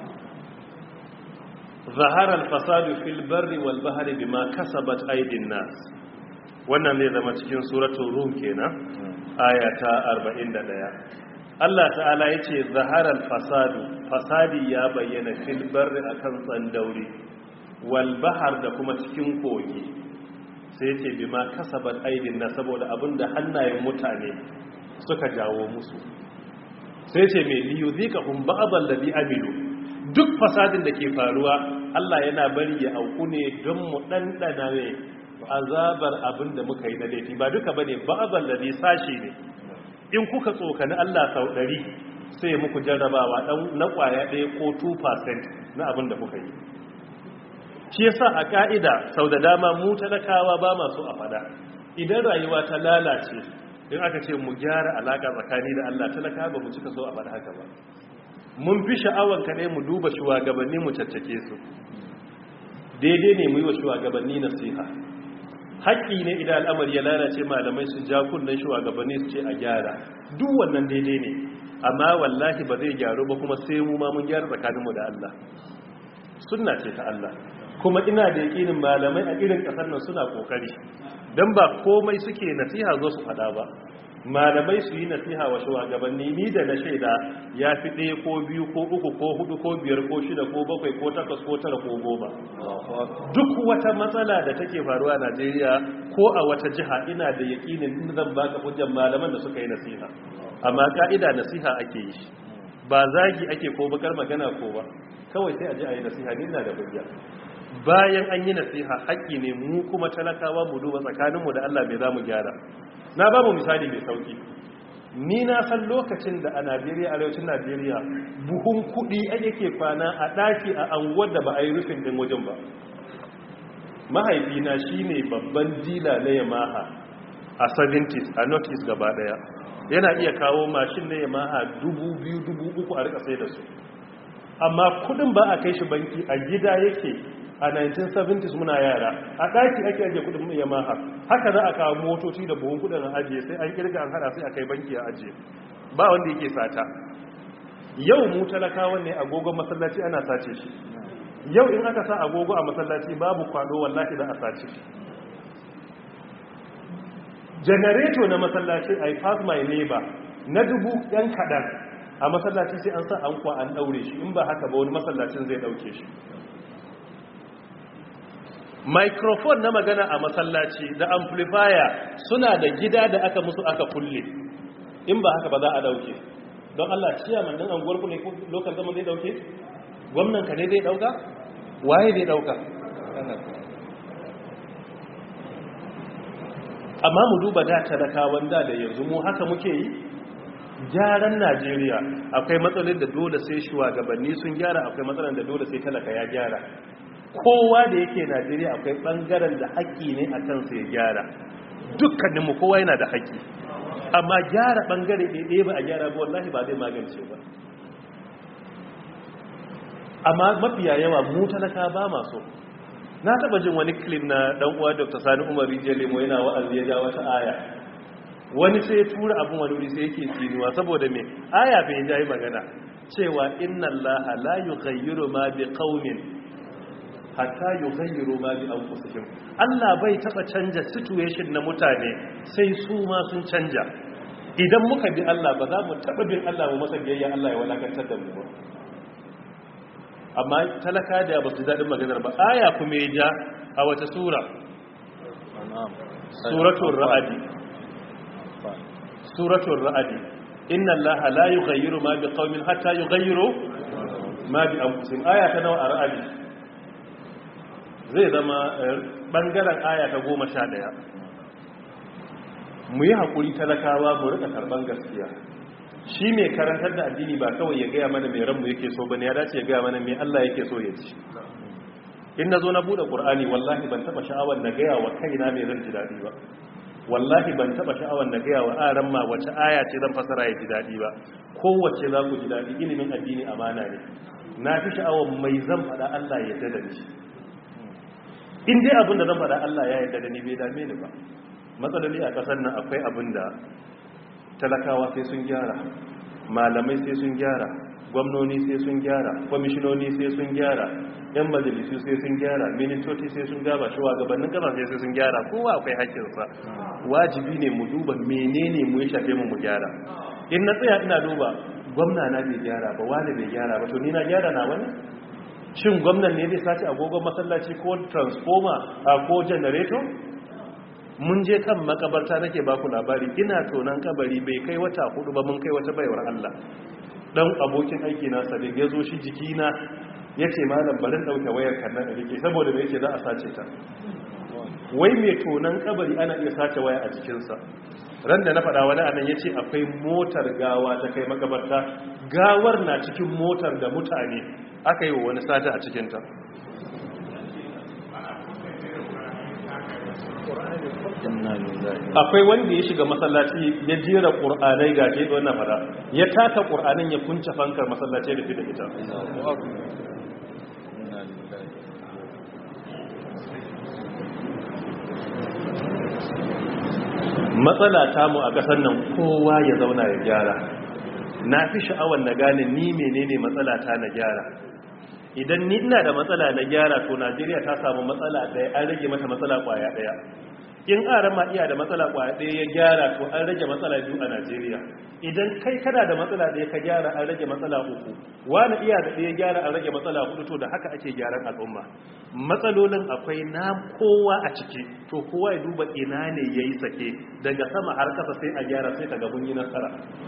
zaharar fasadu fil barri wal bahri bima kasabat aydin nas wannan zai zama cikin suratul rum kenan aya ta arba'in da ɗaya. Allah ta'ala yace zaharar fasadu fasadi ya bayyana fil barri akan tsandauri wal bahr da kuma cikin kogi sai yace bima kasabat aydin nas saboda abinda hannayen mutane suka jawo musu sai ce mai liyu zika hun ba'abal da bi amilu duk fasadin da ke faruwa Allah yana bari ya auku ne don mu ɗanɗana ne azabar abin da muka yi na laifi ba duka bane ba'abal da bi sashi ne in kuka tsokani Allah sau ɗari sai muku jarrabawa na ƙwaya ɗaya ko two percent na abin da kuka yi shi yasa a ka'ida sau da dama mu talakawa ba masu a fada idan rayuwa ta lalace in aka ce mu gyara alaka tsakani da Allah talaka ba mu cika so a bar haka ba mun fi sha'awan ka ne mu duba shugabanni mu caccake su daidai ne mu yi wa shugabanni nasiha haƙƙi ne idan al'amari ya lalace malamai su ja kunnen shugabanni su ce a gyara duk wannan daidai ne amma wallahi ba zai gyaru ba kuma sai mu ma mun gyara tsakaninmu da Allah sunna ce ta Allah kuma ina da yakinin malamai a irin ƙasar nan suna kokari don ba komai suke nasiha zo su fada ba malamai su yi nasiha wa shugabanni ni da na shaida ya fi ɗaya ko biyu ko uku ko hudu ko biyar ko shida ko bakwai ko takwas ko tara ko goma duk wata matsala da take faruwa a Najeriya ko a wata jiha ina da yakinin zan baka hujjar malaman da suka yi nasiha amma ka'ida nasiha ake yi ba zagi ake ko bakar magana ko ba, kawai sai a ji a yi nasiha ni ina da hujja. Bayan an yi nasiha haƙƙi ne mu kuma talakawa mu duba tsakaninmu da Allah mai za mu gyara. Na ba mu misali mai sauki, ni na san lokacin da a Najeriya, arewacin Najeriya, buhun kuɗi ake kwana a ɗaki a anguwar da ba a yi rufin ɗin wajen ba. Mahaifina shi ne babban dila na Yamaha a seventies a Northeast gaba ɗaya, yana iya kawo mashin na Yamaha dubu biyu dubu uku a rika sai da su, amma kuɗin ba a kai shi banki, a gida yake. A nineteen seventies muna yara a ɗaki ake ajiye kudin Yamaha, haka za a kawo motoci da buhun kudin ajiye, sai an kirga an hada sai a kai banki a ajiye, ba wanda yake sata. Yau mu talakawan ne agogon masallaci ana sace shi, yau in aka sa agogo a masallaci babu kwado wallahi da a sace shi. Janareto na masallaci I pass my neighbor na dubu yan kaɗan a masallaci sai an sa an kwa an ɗaure shi, in ba haka ba wani masallacin zai ɗauke shi. Microphone na magana a masallaci da amplifier suna da gida da aka musu aka kulle, in ba haka ba za a dauke. Don Allah ciyaman din anguwar ku ne ko local government zai dauke? Gwamnan ka ne zai dauka? Waye zai dauka? Amma mu duba da talakawan da da yanzu mu haka muke yi. Gyaran Najeriya akwai matsalolin da dole sai shugabanni sun gyara, akwai matsalolin da dole sai talaka ya gyara. Kowa da yake Najeriya akwai bangaren da haƙƙi ne a kansa ya gyara, dukkaninmu kowa yana da haƙƙi, amma gyara bangare ɗaya ba a gyara ba wallahi ba zai magance ba. Amma mafiya yawa mu talaka ba maso. Na taɓa jin wani clip na ɗan uwa Doctor Sani Umar Rijiyar Lemo yana wa'azi ya ja wata aya, wani sai ya tura abin wani wuri sai yake tsinuwa saboda me aya bai ja yi magana cewa inna Allaha la yughayyiru ma bi qaumin hatta yughayyiru ma bi anfusihim. Allah bai taba canja situation na mutane sai su ma sun canja. Idan muka bi Allah ba za mu taba bin Allah mu masa biyayya Allah ya walakantar da mu ba. Amma talaka da ba su dadin maganar ba. Aya kuma ya ja a wata sura? Suratul Ra'd. Suratul Ra'd. Inna Allaha la yughayyiru ma bi qaumin hatta yughayyiru ma bi anfusihim. Aya ta nawa a Ra'd? Zai zama bangaren aya ta goma sha ɗaya. Mu yi haƙuri talakawa mu rika karɓar gaskiya. Shi mai karantar da addini ba kawai ya gaya mana mai ranmu yake so bane, ya dace ya gaya mana mai Allah yake so ya ci. In na zo na buɗe ƙur'ani wallahi ban taɓa sha'awar na gaya wa kaina mai zan ji daɗi ba. Wallahi ban taɓa sha'awar na gaya wa aran ma wace aya ce zan fasara ya ji daɗi ba. Kowace za ku ji daɗi, ilimin addini amana ne. Na fi sha'awar mai zan faɗa Allah ya yarda da ni. In dai abin da zan faɗa Allah ya yarda da ni bai dame ni ba. Matsaloli a ƙasar nan akwai abin da talakawa sai sun gyara, malamai sai sun gyara, gwamnoni sai sun gyara, kwamishinoni sai sun gyara, yan majalisu sai sun gyara, ministoci sai sun gyara, shugabannin ƙasashe sai sun gyara, kowa akwai haƙƙinsa. Wajibi ne mu duba menene mu ya shafe mu mu gyara. In na tsaya ina duba gwamna na bai gyara ba, wani bai gyara ba, to ni na gyara na wani? Shin gwamnan ne zai sace agogon masallaci ko transformer ko generator? Mun je kan makabarta nake baku labari, ina tonan kabari bai kai wata hudu ba mun kai wata baiwar Allah. Dan abokin aiki na Sadiq ya zo shi jikina yace malam barin dauke wayar kan nan rike saboda me yake za a sace ta. Wai mai tonan kabari ana iya sace waya a jikin sa. Ran da na faɗa wani anan yace akwai motar gawa ta kai makabarta, gawar na cikin motar da mutane aka yi wa wani sata a cikin ta. Akwai wanda ya shiga masallaci ya jera ƙur'anai ga ke wannan fara, ya taka ƙur'anin ya kunce fankar masallaci da fi da ita. Matsala tamu a ƙasar nan kowa ya zauna ya gyara. Na fi sha'awar na gane ni menene matsala ta na gyara. Idan ni ina da matsala na gyara to Najeriya ta samu matsala ɗaya, an rage mata matsala ƙwaya ɗaya. in aran ma iya da matsala kwaya ɗaya ya gyara to an rage matsala biyu a Najeriya idan kai kana da matsala ɗaya ka gyara an rage matsala uku wani iya da ɗaya gyara an rage matsala hudu to da haka ake gyaran al'umma matsalolin akwai na kowa a ciki to kowa ya duba ina ne yayi sake daga sama har kasa sai a gyara sai ka ga mun yi nasara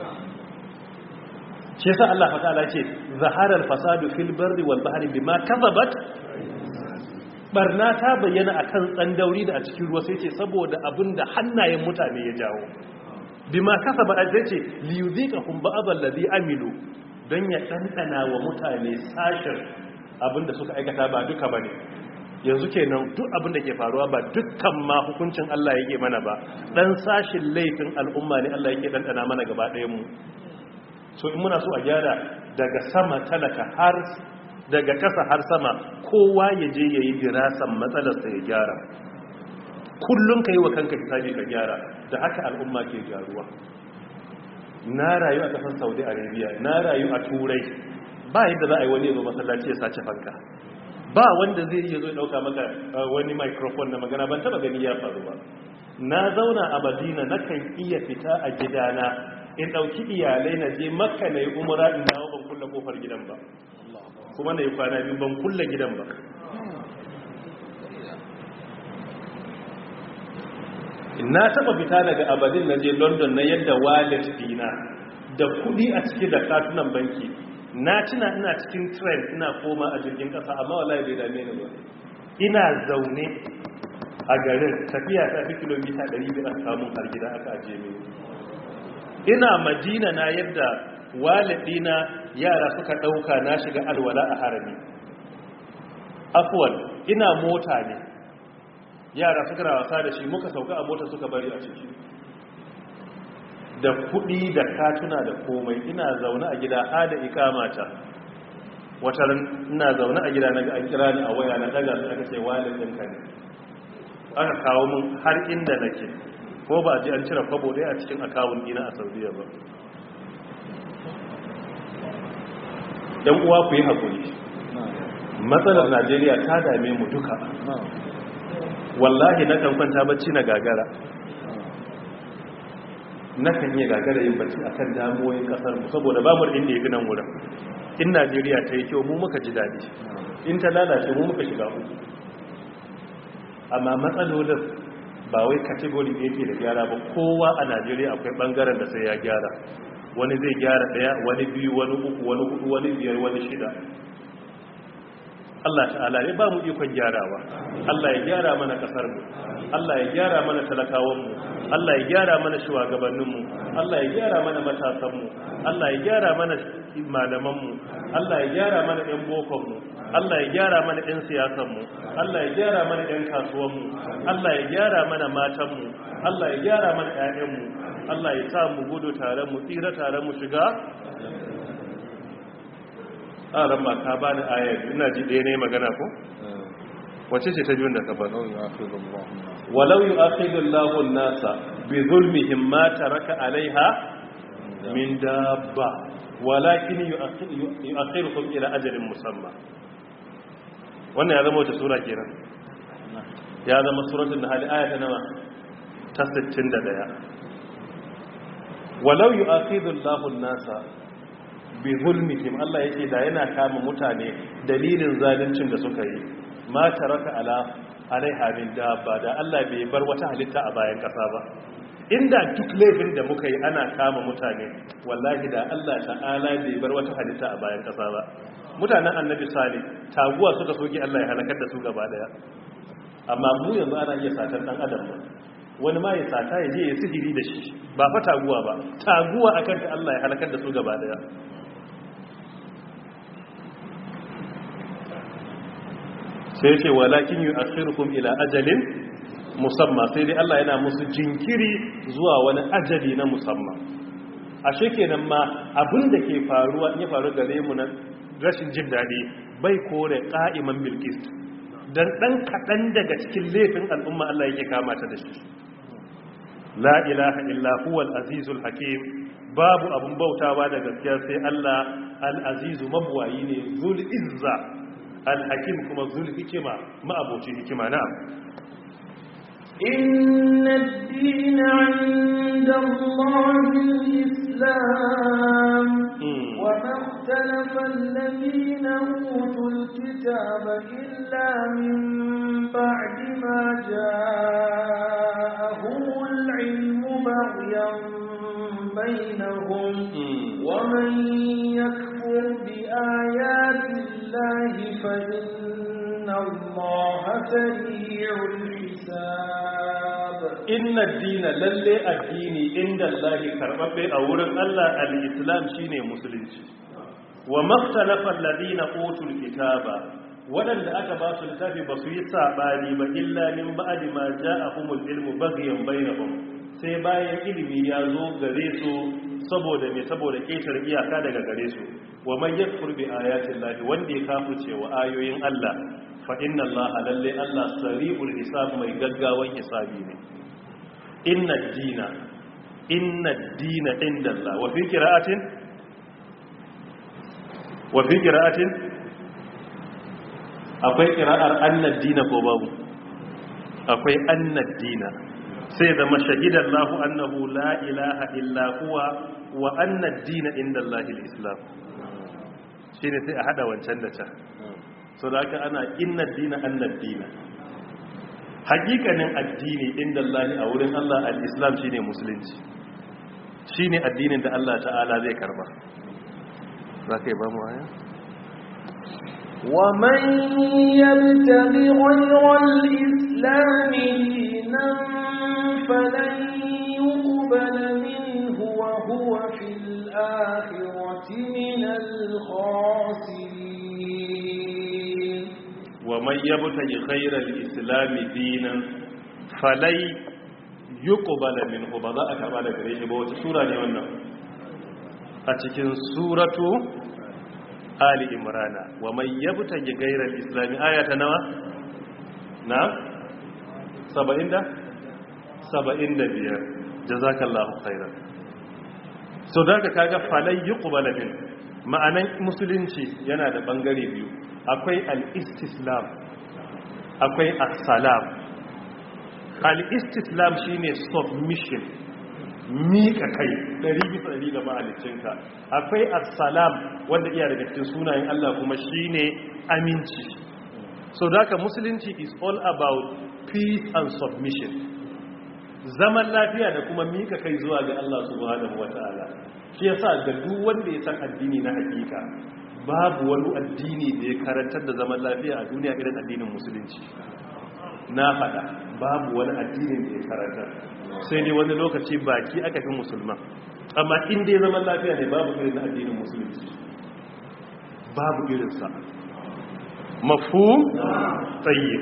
shi yasa Allah ta'ala ce zaharar fasadu fil barri wal bahri bima kasabat barna ta bayyana akan tsandauri da a cikin ruwa sai ce saboda abinda hannayen mutane ya jawo bima kasabat sai ce li yudhiqahum ba'd alladhi amilu dan ya dandana wa mutane sashin abinda suka aikata ba duka bane yanzu kenan duk abinda ke faruwa ba dukkan ma hukuncin Allah yake mana ba dan sashin laifin al'umma ne Allah yake dandana mana gaba ɗayan mu so in muna so a gyara daga sama talaka har daga kasa har sama kowa ya je ya yi dirasan matsalarsa ya gyara kullum ka yi wa kanka hisabi ka gyara da haka al'umma ke gyaruwa na rayu a kasar saudi arabia na rayu a turai ba yadda za a yi wani yazo masallaci ya sace fanka ba wanda zai iya zo ya dauka maka wani microphone na magana ban taba gani ya faru ba na zauna a madina nakan iya fita a gidana in dauki iyalai na je makka na yi umra in dawo ban kulle kofar gidan ba kuma na yi kwana biyu ban kulle gidan ba na taba fita daga abadin na je london na yadda wallet dina da kudi a ciki da katunan banki na tuna ina cikin train ina koma a jirgin kasa amma wallahi bai dame ni ba ina zaune a garin tafiya ta fi kilomita ɗari biyar a kamun har gida aka ajiye mini ina madina na yadda walidina yara suka dauka na shiga alwala a harami afwan ina mota ne yara suka wasa da shi muka sauka a mota suka bari a ciki da kudi da katuna da komai ina zaune a gida hada ikamata wata ran ina zaune a gida naga an kira ni a waya na daga su aka ce walidin ka ne aka kawo mun har inda nake ko ba a ji an cire kwabo ɗaya a cikin akawun ɗina a saudiya ba ɗan uwa ku yi haƙuri matsalar najeriya ta dame mu duka wallahi na kan kwanta bacci na gagara na kan iya gagara yin bacci a kan damuwoyin ƙasarmu saboda babu inda ya fi nan wurin in najeriya ta yi kyau mu muka ji daɗi in ta lalace mu muka shiga uku amma matsalolin ba wai kategori da yake da gyara ba kowa a najeriya akwai bangaren da sai ya gyara wani zai gyara daya wani biyu wani uku wani hudu wani biyar wani shida Allah ta'ala ya ba mu ikon gyarawa Allah ya gyara mana kasar mu Allah ya gyara mana talakawan mu Allah ya gyara mana shugabannin mu Allah ya gyara mana matasan mu Allah ya gyara mana malaman mu Allah ya gyara mana ɗan bokon mu Allah ya gyara mana ɗan siyasan mu Allah ya gyara mana ɗan kasuwan mu Allah ya gyara mana matan mu Allah ya gyara mana ƴaƴan mu Allah ya sa mu gudu tare mu tsira tare mu shiga a ran ma ka bani ayar ina ji ɗaya ne magana ko wace ce ta biyun da ka ba walau yu'akhidu Allahu an-nasa bi zulmihim ma taraka 'alayha min dabba walakin yu'akhirukum ila ajalin musamma wannan ya zama wata sura kenan ya zama suratul nahl aya ta nawa ta sittin da ɗaya walau yu'akhidu Allahu an-nasa bi zulmihim Allah yake da yana kama mutane dalilin zaluncin da suka yi ma taraka ala alaiha min dabba da Allah bai bar wata halitta a bayan kasa ba inda duk laifin da muka yi ana kama mutane wallahi da Allah ta'ala bai bar wata halitta a bayan kasa ba mutanen annabi salih taguwa suka soki Allah ya halakar da su gaba daya amma mu yanzu ana iya satar dan adam ba wani ma ya sata ya je ya sihiri da shi ba fa taguwa ba taguwa akan ta Allah ya halakar da su gaba daya sai ce walakin yu'akhirukum ila ajalin musamma sai dai Allah yana musu jinkiri zuwa wani ajali na musamman ashe kenan ma abin da ke faruwa in ya faru gare mu na rashin jin dadi bai kore qa'iman bil qist dan dan kadan daga cikin laifin al'umma Allah yake kama ta da shi la ilaha illa huwal azizul hakim babu abun bautawa da gaskiya sai Allah al-azizu mabwayi ne zul izza al-hakim kuma zul hikima ma'aboci hikima na'am إن الدين عند الله الإسلام وما اختلف الذين أوتوا الكتاب إلا من بعد ما جاءهم العلم بغيا بينهم ومن يكفر بآيات الله فإن الله سريع الحساب إن الدين للي الدين عند الله كربب أولا الله الإسلام شيني مسلم وما اختلف الذين أوتوا الكتاب waɗanda aka ba su littafi ba su yi saɓani ba illa min ba'di ma ja'ahumul ilmu baghyan bainahum sai bayan ilimi ya zo gare su saboda me saboda ketar iyaka daga gare su wa man yakfur bi ayatin lahi wanda ya kafirce wa ayoyin Allah fa inna Allaha lalle Allah sari'ul hisab mai gaggawan hisabi ne inna dina inna dina inda Allah wa fi qira'atin wa fi qira'atin akwai qira'ar anna dina ko babu akwai anna dina sai zama shahidan lahu annahu la ilaha illa huwa wa anna ad-din inda Allah al-islam shine sai a hada wancan da can so da haka ana inna ad-din anna ad-din hakikanin addini inda Allah a wurin Allah al-islam shine musulunci shine addinin da Allah ta'ala zai karba zaka yi ba mu aya ومن يبتغي غير الإسلام دينا فلن يقبل منه وهو في الآخرة من الخاسرين ومن يبتغي غير الإسلام دينا فلن يقبل منه بذا أكبر غريش بوت سورة نيوانا أتكين سورة آل إمرانا ومن يبتغي غير الإسلام آية نوى نعم سبعين ده saba'in da biyar jazakallahu khairan so daga kaga falai yuqbala min ma'anan musulunci yana da bangare biyu akwai al-istislam akwai as-salam al-istislam shine submission mika kai dari bisa dari ga mahaliccinka akwai as-salam wanda iya daga cikin sunayen Allah kuma shine aminci so daga musulunci is all about peace and submission zaman lafiya da kuma mika kai zuwa ga Allah subhanahu wataala shi yasa ga duk wanda ya san addini na hakika babu wani addini da ya karantar da zaman lafiya a duniya irin addinin musulunci na fada babu wani addinin da ya karantar sai dai wani lokaci baki aka fi musulman amma in dai zaman lafiya ne babu irin addinin musulunci babu irinsa mafhum tayyib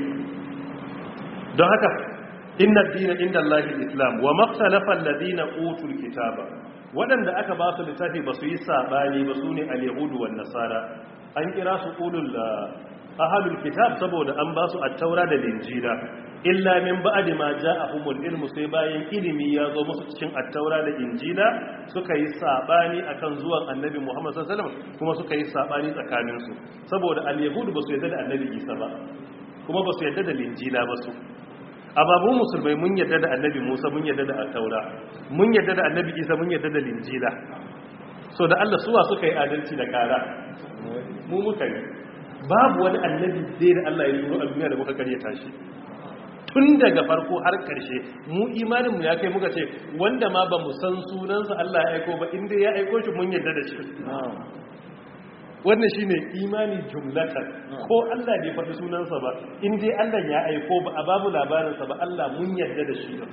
don haka inna ad-dina inda Allah al-islam wa maqtalafa alladhina utul kitaba wadanda aka ba su littafi ba su yi sabani ba sune al-yahudu wan nasara an kira su ulul ahlul kitab saboda an ba su at-taura da injila illa min ba'di ma ja'ahumul ilmu sai bayan ilimi ya zo musu cikin at-taura da injila suka yi sabani akan zuwan annabi Muhammad sallallahu alaihi wasallam kuma suka yi sabani tsakanin su saboda al-yahudu ba su yarda da annabi Isa ba kuma ba su yarda da injila ba su ababu musulmai mun yadda da annabi Musa mun yadda da taura mun yadda da annabi Isa mun yadda da linjila so da Allah suwa suka yi adalci da kara mu muka yi babu wani annabi dai da Allah ya turo a duniya da muka karyata shi tun daga farko har karshe mu imanin mu ya kai muka ce wanda ma ba mu san sunansa Allah ya aiko ba inda ya aiko shi mun yadda da shi wannan shine imani jumlatan ko Allah bai faɗi sunansa ba in dai Allah ya aiko ba a babu labarinsa ba Allah mun yarda da shi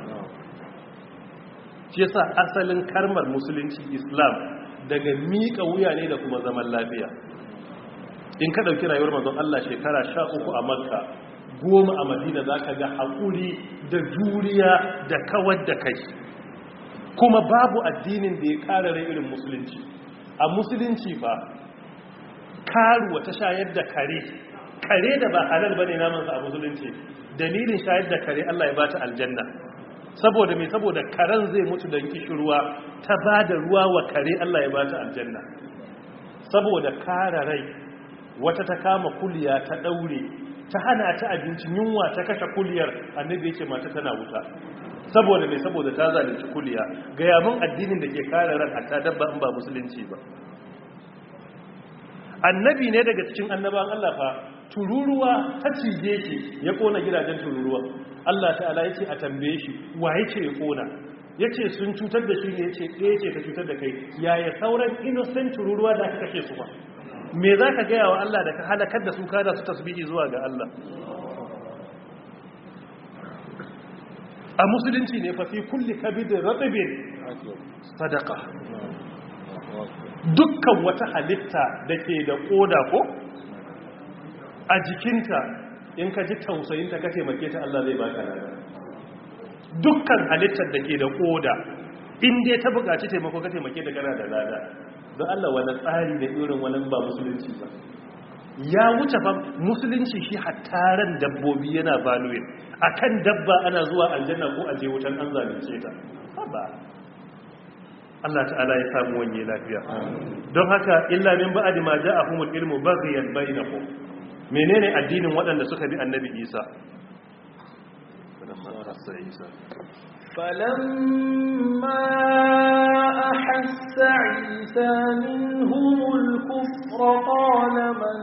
shi yasa asalin karmar musulunci Islam daga miƙa wuya ne da kuma zaman lafiya in ka dauki rayuwar manzon Allah shekara sha uku a Makka goma a Madina zaka ga hakuri da juriya da kawar da kai kuma babu addinin da ya karare irin musulunci a musulunci fa karuwa ta shayar da kare kare da ba halal bane namansa a musulunci dalilin shayar da kare Allah ya bata aljanna saboda me saboda karen zai mutu don kishirwa ta bada ruwa wa kare Allah ya bata aljanna saboda kare rai wata ta kama kuliya ta daure ta hana ta abincin yunwa ta kashe kuliyar annabi yake mata tana wuta saboda mai saboda ta zalunci kuliya ga yamin addinin da ke kare ran hatta dabba in ba musulunci ba annabi ne daga cikin annabawan Allah fa tururuwa ta cije shi ya kona gidajen tururuwa Allah ta'ala yace a tambaye shi wa yake ya kona yace sun cutar da shi ne yace ɗaya ce ta cutar da kai yaya sauran innocent tururuwa da aka kashe su ba me zaka ga yawa Allah da ka halakar da su kada su tasbihi zuwa ga Allah a musulunci ne fa fi kulli kabidin ratibin sadaqa dukkan wata halitta da ke da koda ko a jikinta in ka ji tausayinta ka taimake ta Allah zai baka lada dukkan halittar da ke da koda in dai ta buƙaci taimako ka taimake ta kana da lada don Allah wani tsari da irin wani ba musulunci ba ya wuce fa musulunci shi hattaran dabbobi yana valuing akan dabba ana zuwa aljanna ko aje wutan an zalunce ta ba Allah ta'ala ya samu wanye lafiya don haka illa min ba'di ma ja'ahumul ilmu baghiyan bainahum menene addinin waɗanda suka bi annabi Isa فلما أحس عيسى منهم الكفر قال من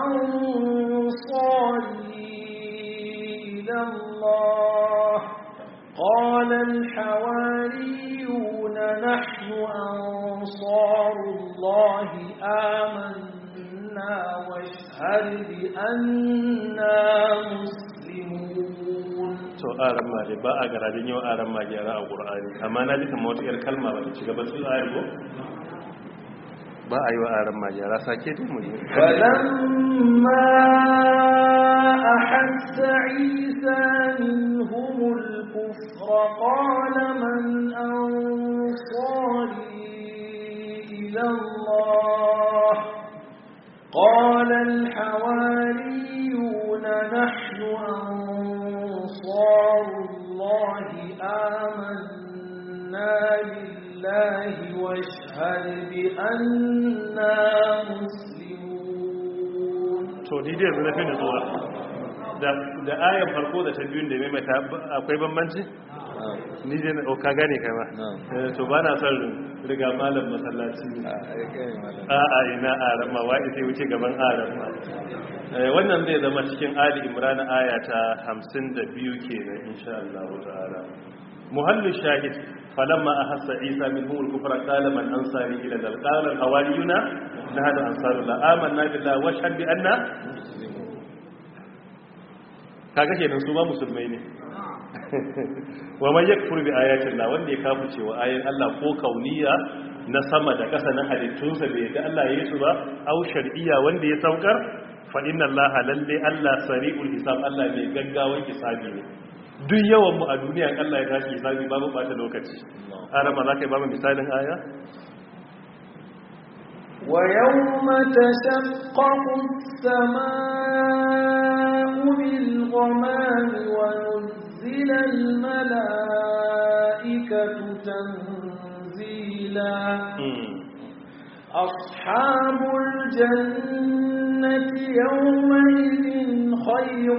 أنصاري إلى الله قال الحواريون نحن أنصار الله آمنا واشهد بأننا مسلمون to aran ma dai ba a garabin yau aran ma gyara a Qur'ani amma na ji kamar wata yar kalma ba ta ci gaba su ayar ko ba a yi wa aran ma gyara sake dai mu yi falamma ahassa isa minhum al-kufra qala man ansari ila Allah qala al-hawariyun nahnu أنصار الله آمنا بالله واشهد بأننا مسلمون to ni dai zai fi nutsuwa da da ayan farko da ta biyun da mai akwai bambanci ni dai o ka gane kai ma to ba na son riga malam masallaci a a ina aran ma wai sai wuce gaban aran ma wannan zai zama cikin Ali Imran aya ta hamsin da biyu kenan insha Allah ta'ala muhallu shahid falamma ahassa Isa minhum al-kufra qala man ansari ila al-qala al-hawariyuna nahnu ansarullah amanna billahi wa shahid bi anna muslimun kaga kenan su ba musulmai ne wa man yakfur bi ayati Allah wanda ya kafirce wa ayoyin Allah ko kauniya na sama da ƙasa na halittunsa bai da Allah ya yi su ba au shar'iyya wanda ya saukar fa inna allaha lalle Allah sari'ul hisab Allah mai gaggawan hisabi ne duk yawan mu a duniya Allah ya tashi hisabi babu bata lokaci arama zakai ba mu misalin aya wa yawma tashaqqaqu as-samaa'u bil ghamami wa nuzila al malaa'ikatu tanzila أصحاب الجنة يومئذ خير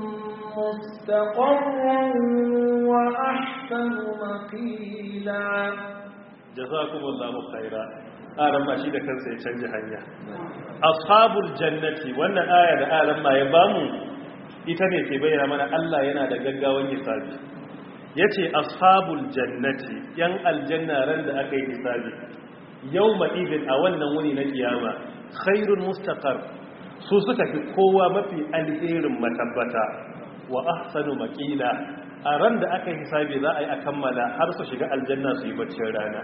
مستقرا وأحسن مقيلا جزاكم الله خيرا آرام ما شيء كان سيشنج هنيا أصحاب الجنة وأن آية آرام ما يبامو itane ke bayyana mana Allah yana da gaggawan hisabi yace ashabul jannati yan aljanna ran da aka yi hisabi yau ma'idin a wannan wuni na kiyama khairun mustaqar su suka fi kowa mafi alherin matabbata wa ahsanu maqila a ran da aka hisabi za a yi a kammala har su shiga aljanna su yi baccin rana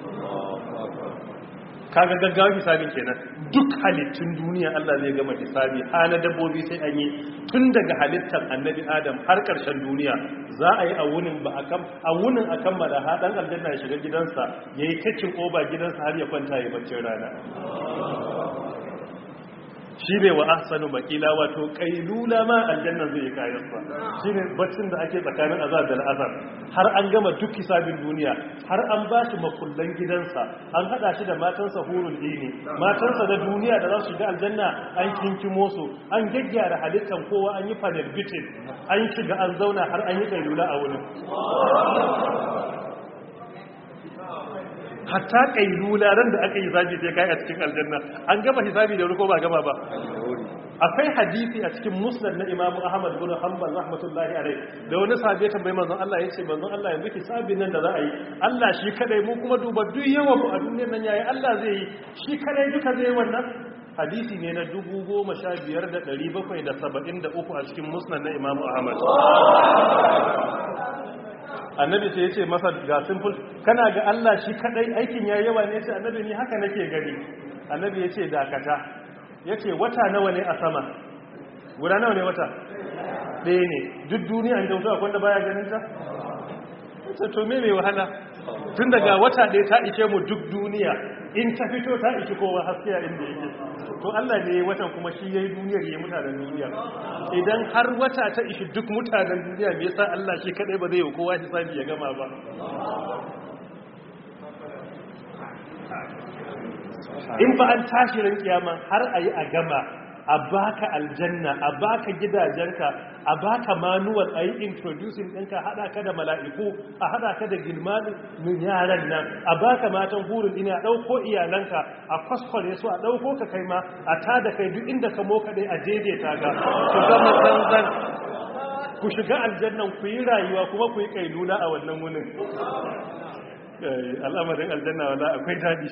kaga gaggawa hisabin kenan duk halittun duniya Allah zai gama hisabi hana dabbobi sai an yi tun daga halittar annabi Adam har karshen duniya za a yi a wunin ba a wunin a kammala ha dan aljanna ya shiga gidansa yayi kacin oba gidansa har ya kwanta ya baccin rana shine wa ahsanu maqila wato qailula ma aljanna zai kayan sa shine baccin da ake tsakanin azab da al'azab har an gama duk hisabin duniya har an ba shi makullan gidansa an hada shi da matansa hurul dini matansa da duniya da za su shiga aljanna an kinkimo su an gaggyara halittan kowa an yi panel beating an shiga an zauna har an yi qailula a wurin hatta kailula ran da aka yi hisabi sai kai a cikin aljanna an gama hisabi da wuri ko ba gama ba akwai hadisi a cikin musnad na Imam Ahmad bin Hanbal rahmatullahi alaihi da wani sahabi ya tambaye manzon Allah yace manzon Allah yanzu hisabin nan da za a yi Allah shi kadai mu kuma duba duk yawan mu a duniyar nan yayi Allah zai yi shi kadai duka zai wannan hadisi ne na dubu goma sha biyar da ɗari bakwai da saba'in da uku a cikin musnad na Imam Ahmad annabi sai ya ce masa ga simple kana ga Allah shi kadai aikin yayi yawa ne sai annabi ni haka nake gani annabi ya ce dakata ya ce wata nawa ne a sama guda nawa ne wata ɗaya ne duk duniya an dauta akwai da baya ganin ta sai to me mai wahala tun daga wata ɗaya ta ike mu duk duniya in ta fito ta iki kowa haskiya inda yake to Allah ne watan kuma shi yayi duniyar yayi mutanen duniya idan har wata ta ishi duk mutanen duniya me yasa Allah shi kadai ba zai yi kowa hisabi ya gama ba in ba an tashi ran kiyama har ayi a gama a baka aljanna a baka gidajenka a baka manual ayi introducing ɗinka hada ka da mala'iku a hada ka da gilmanin yaran nan a baka matan hurin ina a ɗauko iyalanka a kwaskwale su a ɗauko ka kai ma a tada kai duk inda ka moka dai a daidaita ga ku zama zanzan ku shiga aljannan ku yi rayuwa kuma ku yi kailula a wannan wunin al'amarin aljanna wala akwai dadi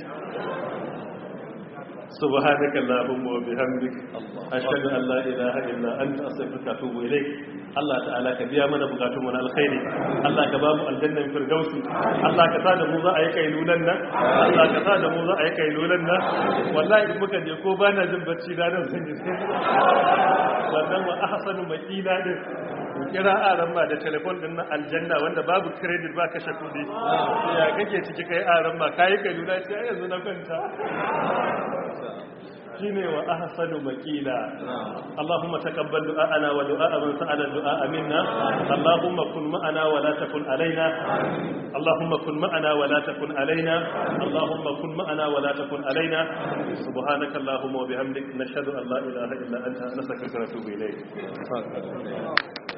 سبحانك اللهم وبحمدك أشهد أن لا إله إلا أنت أستغفرك وأتوب إليك الله تعالى كبيا من بقاتهم من الخير الله كباب الجنة في الفردوس الله كساد موزا أي كيلولنا الله كساد موزا أي كيلولنا والله إذا بك جيكو بانا جنبتشي دانا سنجد wannan wa ahsanu maqila din kira aran ma da telefon din na aljanna wanda babu credit ba kashe kudi ya kake ciki kai aran ma kai kai lura ce ai yanzu na kwanta shine wa ahsanu maqila Allahumma taqabbal du'ana wa du'a man sa'ala du'a minna Allahumma kun ma'ana wa la takun alaina Allahumma kun ma'ana wa la takun alaina Allahumma kun ma'ana wa la takun alaina subhanaka Allahumma wa bihamdik nashhadu an la ilaha illa anta nastaghfiruka wa natubu ilayk